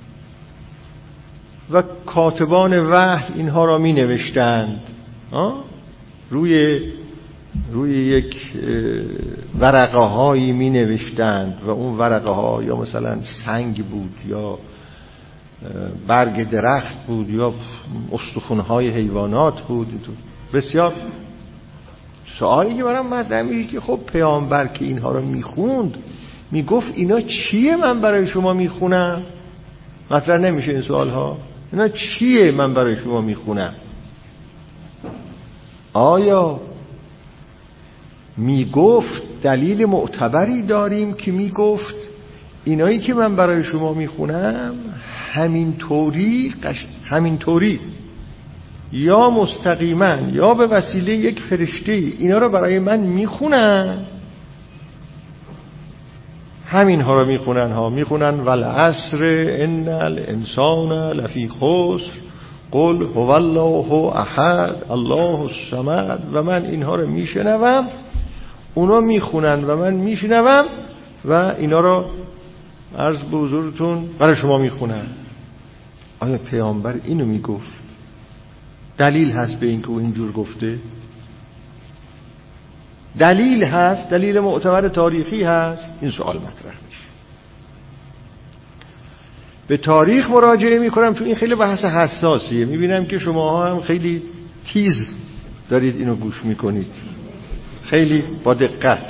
و کاتبان وحی اینها را می نوشتند روی یک ورقه هایی می نوشتند و اون ورقه ها یا مثلا سنگ بود یا برگ درخت بود یا استخوان های حیوانات بود. بسیار سوالی که برام مطرح میشه که خب پیامبر که اینها را میخوند میگفت اینا چیه من برای شما میخونم؟ مطرح نمیشه این سوال ها؟ اینا چیه من برای شما میخونم؟ آیا میگفت دلیل معتبری داریم که میگفت اینایی که من برای شما میخونم همینطوری یا مستقیما یا به وسیله یک فرشته اینا رو برای من میخونن؟ همین ها رو میخونن والعصر ان الانسان لفی خسر قل هو الله احد الله الصمد. و من اینها رو میشنوم، اونا میخونن و من میشنوم و اینا رو عرض به حضورتون برای شما میخونن. آیا پیامبر اینو میگفت؟ دلیل هست به این که او اینجور گفته؟ دلیل هست؟ دلیل معتبر تاریخی هست؟ این سوال مطرح میشه. به تاریخ مراجعه میکنم چون این خیلی بحث حساسیه. میبینم که شماها هم خیلی تیز دارید اینو گوش میکنید، خیلی با دقت.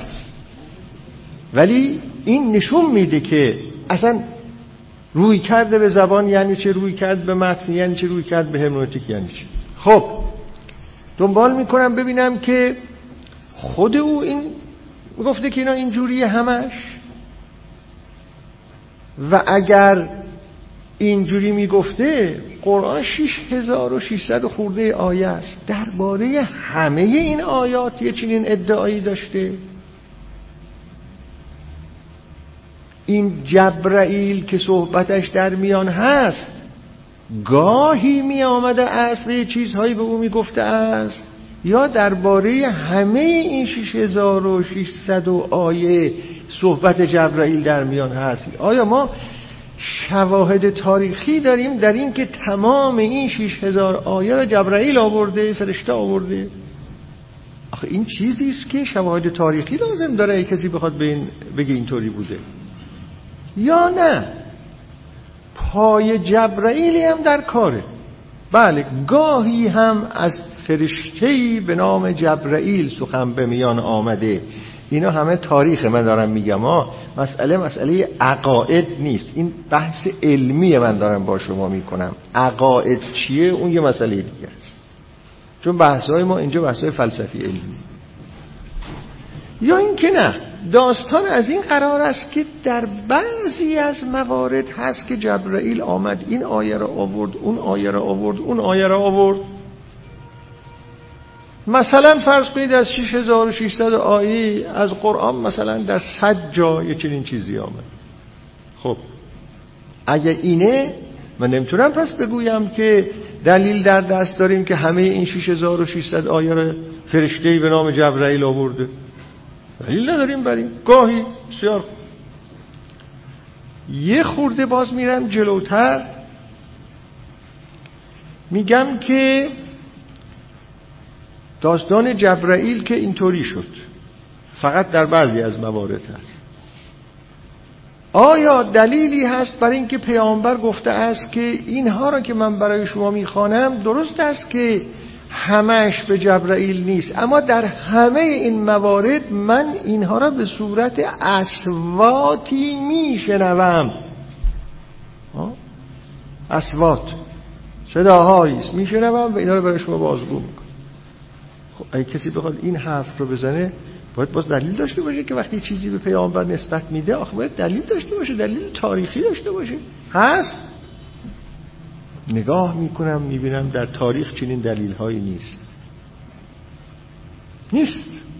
ولی این نشون میده که اصلا روی کرده به زبان یعنی چه، روی کرد به متن یعنی چه، روی کرد به هرمنوتیک یعنی چه. خب دنبال میکنم ببینم که خود او این گفته که اینا اینجوریه همش، و اگر اینجوری میگفته قرآن 6600 خورده آیه است، درباره همه این آیات یه چنین ادعایی داشته. این جبرائیل که صحبتش در میان هست گاهی می آمده است و یه چیزهایی به او می گفته است، یا درباره همه این 6600 آیه صحبت جبرائیل در میان هست؟ آیا ما شواهد تاریخی داریم در این که تمام این 6000 آیه را جبرائیل آورده، فرشته آورده؟ آخه این چیزی است که شواهد تاریخی لازم داره ای کسی بخواد بگه اینطوری بوده، یا نه پای جبرائیلی هم در کاره. بله گاهی هم از فرشته‌ای به نام جبرائیل سخن به میان آمده. اینا همه تاریخ من دارم میگم مسئله عقاید نیست، این بحث علمی من دارم با شما میکنم. عقاید چیه اون یه مسئله دیگه است، چون بحث‌های ما اینجا بحث‌های فلسفی علمی. یا این که نه، داستان از این قرار است که در بعضی از موارد هست که جبرائیل آمد این آیه را آورد، اون آیه را آورد، اون آیه را آورد. مثلا فرض کنید از 6600 آیه از قرآن مثلا در 100 جا یه چنین چیزی آمد. خب اگه اینه من نمیتونم پس بگویم که دلیل در دست داریم که همه این 6600 آیه را فرشته‌ای به نام جبرائیل آورده. دلیل نداریم بریم. گاهی بسیار یه خورده باز میرم جلوتر، میگم که داستان جبرائیل که اینطوری شد فقط در بعضی از موارد هست. آیا دلیلی هست برای اینکه پیامبر گفته است که اینها را که من برای شما میخوانم درست است که همش به جبرائیل نیست، اما در همه این موارد من اینها را به صورت اصواتی میشنوم. اصوات، صداهایی است میشنوم و اینا رو برای شما بازگو میکنم. خب اگه کسی بخواد این حرف رو بزنه باید باز دلیل داشته باشه که وقتی چیزی به پیامبر نسبت میده آخه باید دلیل داشته باشه، دلیل تاریخی داشته باشه. هست؟ نگاه میکنم میبینم در تاریخ چنین دلیل هایی نیست.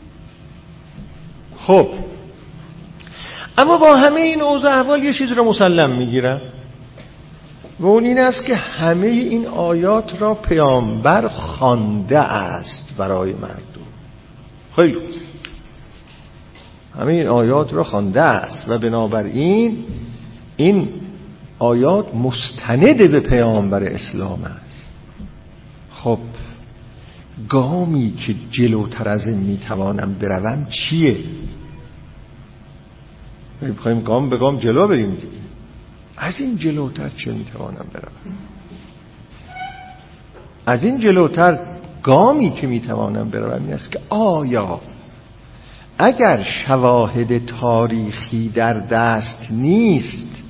خب اما با همه این اوضاع احوال یه چیز رو مسلم میگیرم و اون این است که همه این آیات را پیامبر خوانده است برای مردم. خیلی خوب، همه این آیات را خوانده است و بنابراین این آیات مستند به پیامبر اسلام است. خب گامی که جلوتر از این میتوانم بروم چیه؟ میخوایم گام به گام جلو بریم دیگه. از این جلوتر چه میتوانم بروم؟ از این جلوتر گامی که میتوانم بروم این است که آیا اگر شواهد تاریخی در دست نیست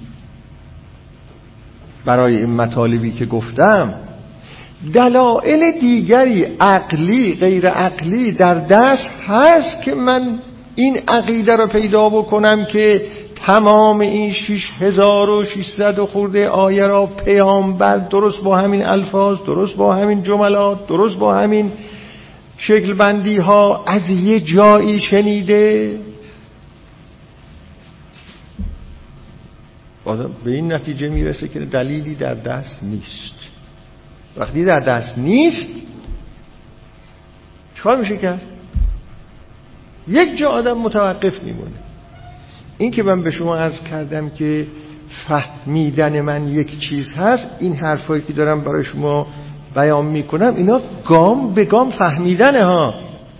برای این مطالبی که گفتم، دلایل دیگری عقلی غیر عقلی در دست هست که من این عقیده رو پیدا بکنم که تمام این 6600 و خورده آیه را پیامبر درست با همین الفاظ، درست با همین جملات، درست با همین شکل بندی ها از یه جایی شنیده؟ آدم به این نتیجه میرسه که دلیلی در دست نیست. وقتی در دست نیست چیکار میشه کرد؟ یک جا آدم متوقف میمونه. این که من به شما عرض کردم که فهمیدن من یک چیز هست، این حرفایی که دارم برای شما بیان میکنم اینا گام به گام فهمیدنه ها.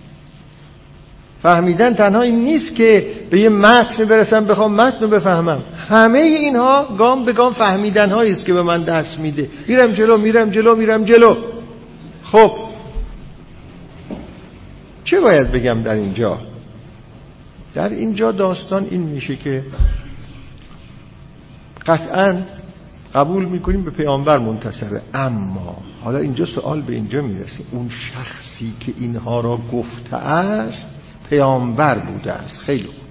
فهمیدن تنها این نیست که به یه متن برسم بخوام متن رو بفهمم، همه اینها گام به گام فهمیدن هایی است که به من دست میده. میرم جلو. خب چه باید بگم در اینجا؟ در اینجا داستان این میشه که قطعاً قبول میکنیم به پیامبر منتسبه، اما حالا اینجا سوال به اینجا میرسه، اون شخصی که اینها را گفته است پیامبر بوده است. خیلی خوب،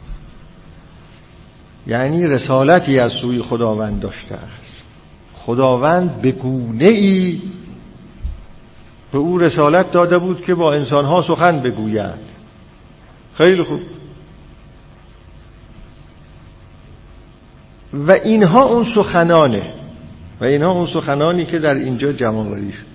یعنی رسالتی از سوی خداوند داشته است. خداوند به گونه‌ای به او رسالت داده بود که با انسانها سخن بگوید. خیلی خوب، و اینها اون سخنانه و اینها اون سخنانی که در اینجا جمع‌آوری شد.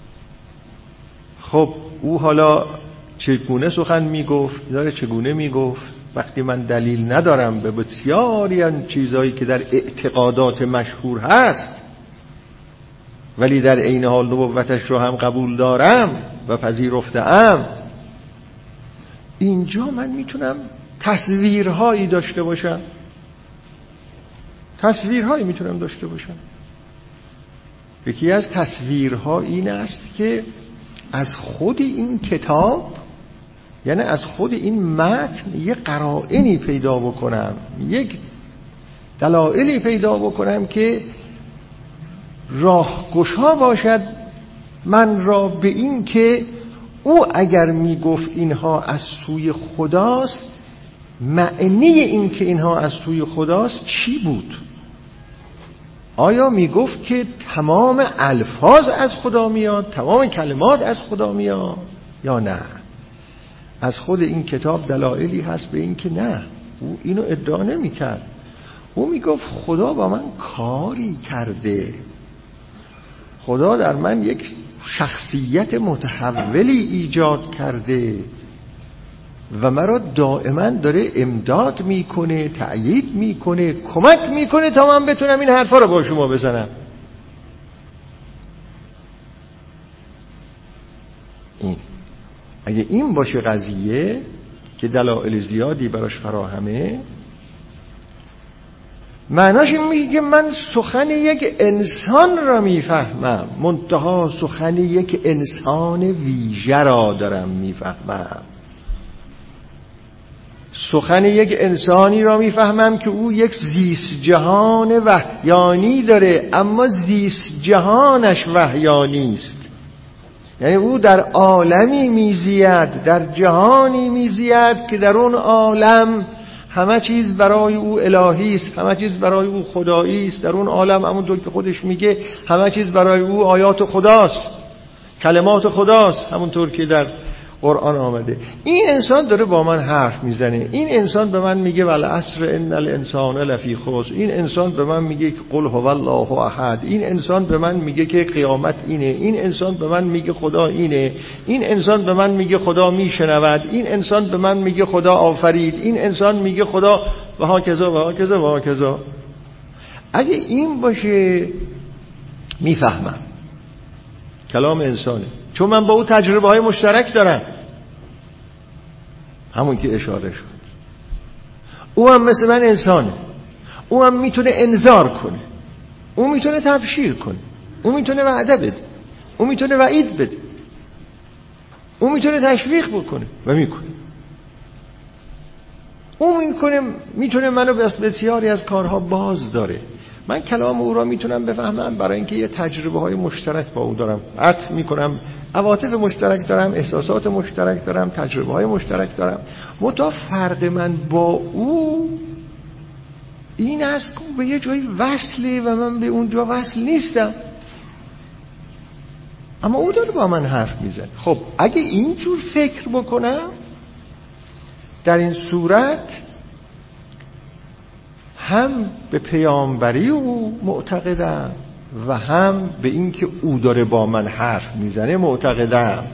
خب او حالا چگونه سخن میگفت؟ داره چگونه میگفت؟ وقتی من دلیل ندارم به بسیاری از چیزایی که در اعتقادات مشهور هست ولی در عین حال نبوتش رو هم قبول دارم و پذیرفته‌ام، اینجا من میتونم تصویرهایی داشته باشم. یکی از تصویرها این است که از خود این کتاب، یعنی از خود این متن، یک قرائنی پیدا بکنم، یک دلایلی پیدا بکنم که راهگشا باشد من را به این که او اگر میگفت اینها از سوی خداست، معنی این که اینها از سوی خداست چی بود؟ آیا میگفت که تمام الفاظ از خدا میاد، تمام کلمات از خدا میاد، یا نه؟ از خود این کتاب دلایلی هست به این که نه، او اینو ادعا نمی‌کرد. او میگفت خدا با من کاری کرده، خدا در من یک شخصیت متحولی ایجاد کرده و مرا دائما داره امداد میکنه، تأیید میکنه، کمک میکنه تا من بتونم این حرفا رو با شما بزنم. این اگه این باشه قضیه که دلایل زیادی براش فراهمه، معناش این میگه من سخن یک انسان را میفهمم، منتها سخن یک انسان ویژه را دارم میفهمم. سخن یک انسانی را میفهمم که او یک زیست جهان وحیانی داره، اما زیست جهانش وحیانی است. یعنی او در عالمی میزید، در جهانی میزید که در اون عالم همه چیز برای او الهی است، همه چیز برای او خدایی است. در اون عالم همونطور که خودش میگه همه چیز برای او آیات خداست، کلمات خداست، همونطور که در قرآن آمده. این انسان داره با من حرف میزنه، این انسان به من میگه والعصر ان الانسان لفی خسر، این انسان به من میگه که قل هو الله احد، این انسان به من میگه که قیامت اینه، این انسان به من میگه خدا اینه، این انسان به من میگه خدا میشنود، این انسان به من میگه خدا آفرید، این انسان میگه خدا و هاکذا و هاکذا و هاکذا. اگه این باشه میفهمم کلام انسانه، چون من با او تجربه های مشترک دارم. همون که اشاره شد، او هم مثل من انسانه، او هم میتونه انذار کنه، او میتونه تبشیر کنه، او میتونه وعده بده، او میتونه وعید بده، او میتونه تشویق بکنه و میکنه. او میتونه منو بسیاری از کارها باز داره. من کلام او را میتونم بفهمم برای اینکه یه تجربه های مشترک با او دارم، عطف میکنم، عواطف مشترک دارم، احساسات مشترک دارم، تجربه های مشترک دارم. متا فرق من با او این است که به یه جایی وصله و من به اونجا وصل نیستم، اما او داره با من حرف میزنه. خب اگه اینجور فکر بکنم، در این صورت هم به پیامبری او معتقدم و هم به این که او داره با من حرف میزنه معتقدم.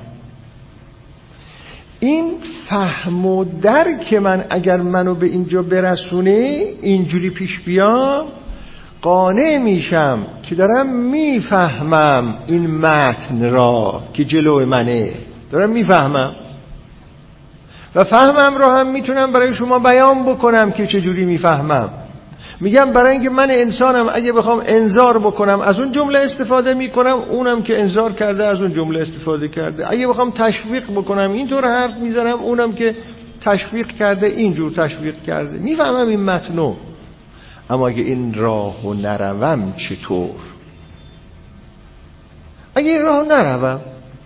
این فهم و درک من اگر منو به اینجا برسونه، اینجوری پیش بیام، قانع میشم که دارم میفهمم این متن را که جلوی منه، دارم میفهمم و فهمم را هم میتونم برای شما بیان بکنم که چجوری میفهمم. میگم برای اینکه من انسانم، اگه بخوام انذار بکنم از اون جمله استفاده میکنم، اونم که انذار کرده از اون جمله استفاده کرده. اگه بخوام تشویق بکنم اینطور حرف میزنم، اونم که تشویق کرده اینجور تشویق کرده. میفهمم این متنو. اما اگه این راهو نروم چطور؟ اگه این راهو نروم،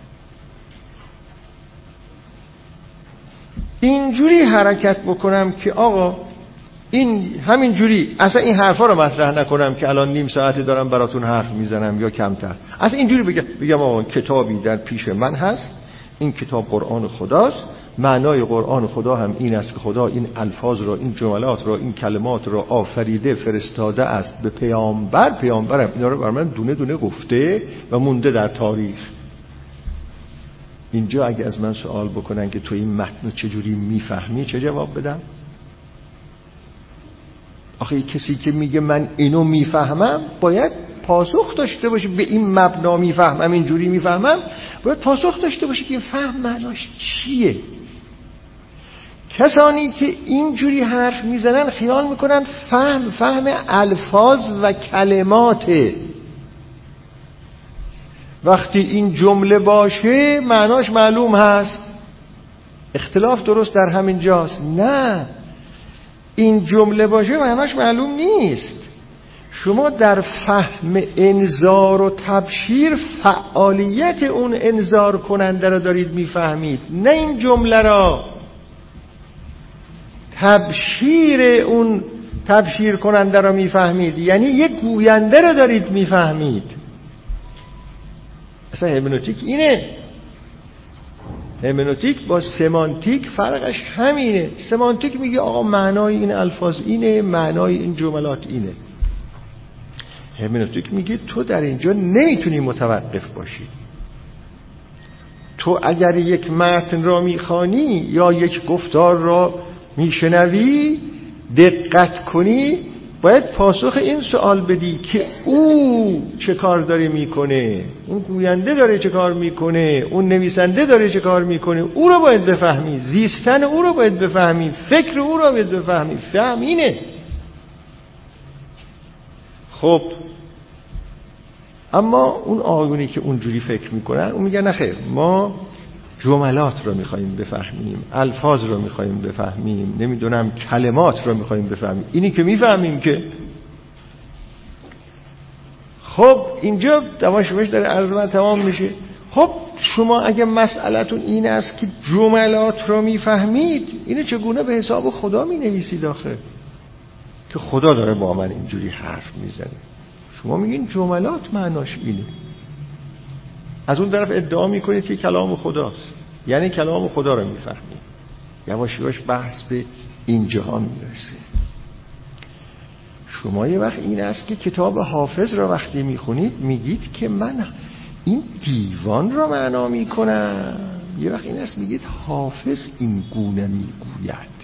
اینجوری حرکت بکنم که آقا این همینجوری اصلا این حرفا رو مطرح نکنم که الان نیم ساعتی دارم براتون حرف میزنم یا کمتر، اصلا اینجوری بگم آقا کتابی در پیش من هست، این کتاب قرآن خداست، معنای قرآن خدا هم این است که خدا این الفاظ را، این جملات را، این کلمات را آفریده، فرستاده است به پیامبرم اینا رو بر من دونه دونه گفته و مونده در تاریخ. اینجا اگه از من سوال بکنن که تو این متن چجوری میفهمی، چه جواب بدم؟ آخه کسی که میگه من اینو میفهمم باید پاسخ داشته باشه. به این مبنا میفهمم، اینجوری میفهمم، باید پاسخ داشته باشه که این فهم معناش چیه. کسانی که اینجوری حرف میزنن خیال میکنن فهم الفاظ و کلماته. وقتی این جمله باشه معناش معلوم هست. اختلاف درست در همین جاست. نه، این جمله باشه معناش معلوم نیست. شما در فهم انذار و تبشیر فعالیت اون انذار کننده را دارید میفهمید، نه این جمله را. تبشیر اون تبشیر کننده را میفهمید، یعنی یک گوینده را دارید میفهمید. اصلا هرمنوتیک اینه. هرمنوتیک با سمانتیک فرقش همینه. سمانتیک میگه آقا معنای این الفاظ اینه، معنای این جملات اینه. هرمنوتیک میگه تو در اینجا نمیتونی متوقف باشی. تو اگر یک متن را میخوانی یا یک گفتار را میشنوی، دقت کنی، باید پاسخ این سوال بدی که او چه کار داره میکنه، اون گوینده داره چه کار میکنه، اون نویسنده داره چه کار میکنه. او رو باید بفهمی، زیستن او رو باید بفهمی، فکر او رو باید بفهمی. فهم اینه. خب اما اون آقایونی که اونجوری فکر میکنن اون میگن نخیر، ما جملات رو میخواییم بفهمیم، الفاظ رو میخواییم بفهمیم، نمیدونم کلمات رو میخواییم بفهمیم. اینی که میفهمیم که خب اینجا دماشمش داره عرض من تمام میشه. خب شما اگه مسئلتون این است که جملات رو میفهمید، اینو چگونه به حساب خدا مینویسید آخه که خدا داره با من اینجوری حرف میزنه؟ شما میگین جملات معناش اینه، از اون طرف ادعا میکنید که کلام خداست، یعنی کلام خدا رو میفهمید. یواش یواش بحث به اینجا میرسه. شما یه وقت این است که کتاب حافظ را وقتی میخونید میگید که من این دیوان را معنا میکنم، یه وقت این است میگید حافظ این گونه میگوید،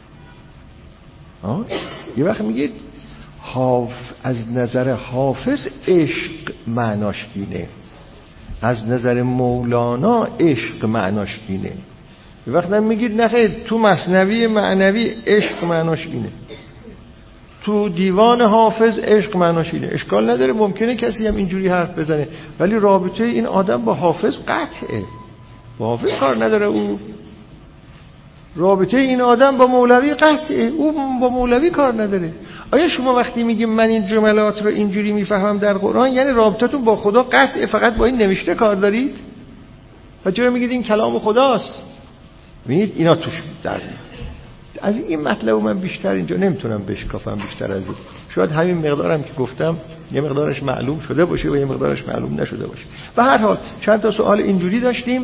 یه وقت میگید از نظر حافظ عشق معناش اینه، از نظر مولانا عشق معناش اینه. یه وقت هم میگید نخیر تو مثنوی معنوی عشق معناش اینه، تو دیوان حافظ عشق معناش اینه. اشکال نداره، ممکنه کسی هم اینجوری حرف بزنه، ولی رابطه این آدم با حافظ قطعه، با حافظ کار نداره. او رابطه این آدم با مولوی قطعه، او با مولوی کار نداره. آیا شما وقتی میگیم من این جملات رو اینجوری میفهمم در قرآن، یعنی رابطتون با خدا قطعه، فقط با این نوشته کار دارید؟ و چرا میگید این کلام خداست؟ ببینید اینا توش در از این مطلب من بیشتر اینجا نمیتونم بشکافم بیشتر از این. شاید همین مقدارم که گفتم یه مقدارش معلوم شده باشه و یه مقدارش معلوم نشده باشه. به هر حال چند تا سوال اینجوری داشتیم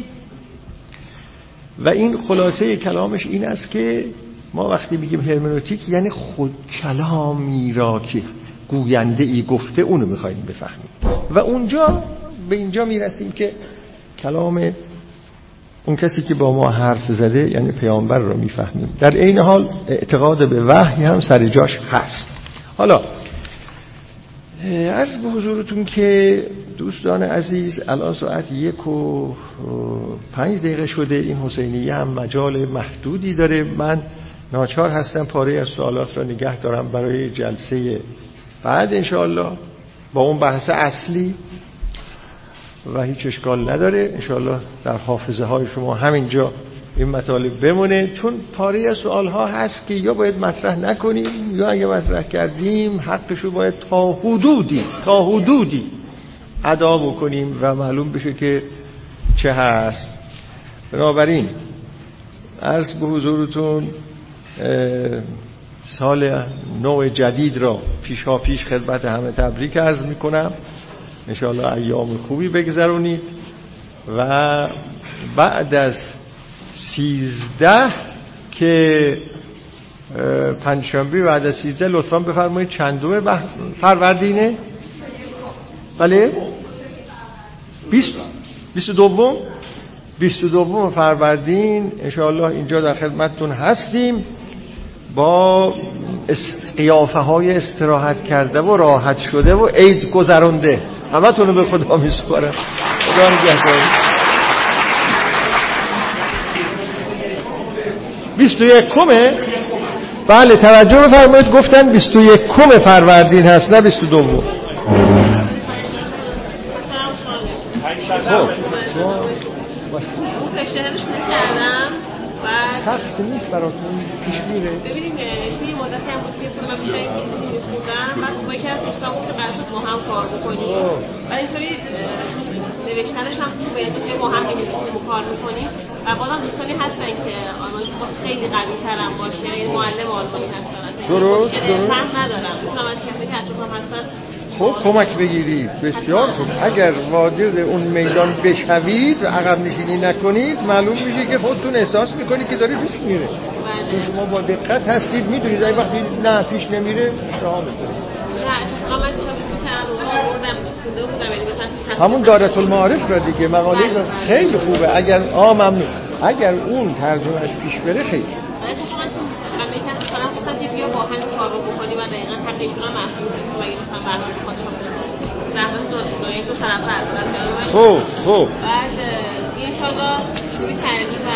و این خلاصه کلامش این است که ما وقتی میگیم هرمنوتیک یعنی خود کلامی را که گوینده ای گفته اونو میخواییم بفهمیم و اونجا به اینجا میرسیم که کلام اون کسی که با ما حرف زده یعنی پیامبر رو میفهمیم. در این حال اعتقاد به وحی هم سر جاش هست. حالا عرض به حضورتون که دوستان عزیز الان ساعت 1:05 شده، این حسینیه هم مجال محدودی داره، من ناچار هستم پاره از سوالات را نگه دارم برای جلسه بعد انشاءالله با اون بحث اصلی و هیچ اشکال نداره. انشاءالله در حافظه های شما همینجا این مطالب بمونه، چون پاره از سوال ها هست که یا باید مطرح نکنیم یا اگه مطرح کردیم حقشو باید تا حدودی ادا بکنیم و معلوم بشه که چه هست. بنابراین عرض به حضورتون سال نو جدید را پیش خدمت همه تبریک عرض میکنم. انشاءالله ایام خوبی بگذرونید و بعد از 13 که پنجشنبه بعد از 13 لطفاً بفرمایید چندم فروردینه؟ بله 22 فروردین انشاءالله اینجا در خدمتتون هستیم با قیافه های استراحت کرده و راحت شده و عید گذرونده. همه تونو به خدا میسپارم. خدا نگهدار. 21 بله توجه بفرمایید، گفتن 21 فروردین هست نه 22. اون پشتهرش نکردم و سخت نیست براتون پیش میره. ببینیم توی مدتی هم بود که من بیشتر این می‌خوندم، بعد با یکی از دوستان گفت قراره ما هم کار بکنیم و اینطوری نوشتنش هم خوبه، که ما هم می‌نویسیم کار می‌کنیم و بازم دوستانی هستن که آلمانی خیلی قوی‌ترم باشه، این معلم آلمانی هستن درست فهم ندارم، مثلا از کسی که اطرافم هستن خب کمک بگیری. بسیار خوب. اگر وارد اون میدان بشوید و عقب نشینی نکنید معلوم میشه که خودتون احساس میکنید که داره پیش میره. چون شما با دقت هستید میدونید اگه وقتی نه پیش نمیره رها میکنید. همون دارت المعارف را دیگه مقاله خیلی خوبه. اگر ممنون. اگر اون ترجمهش پیش بره خیلی مثلا گفتن که بیا با هم کار رو بکنی و دقیقا حق ایشون هم محفوظه و اگه مثلا برنامه خودشون زحمت دو طرف هست. خوب بعد انشاءالله شروع کردیم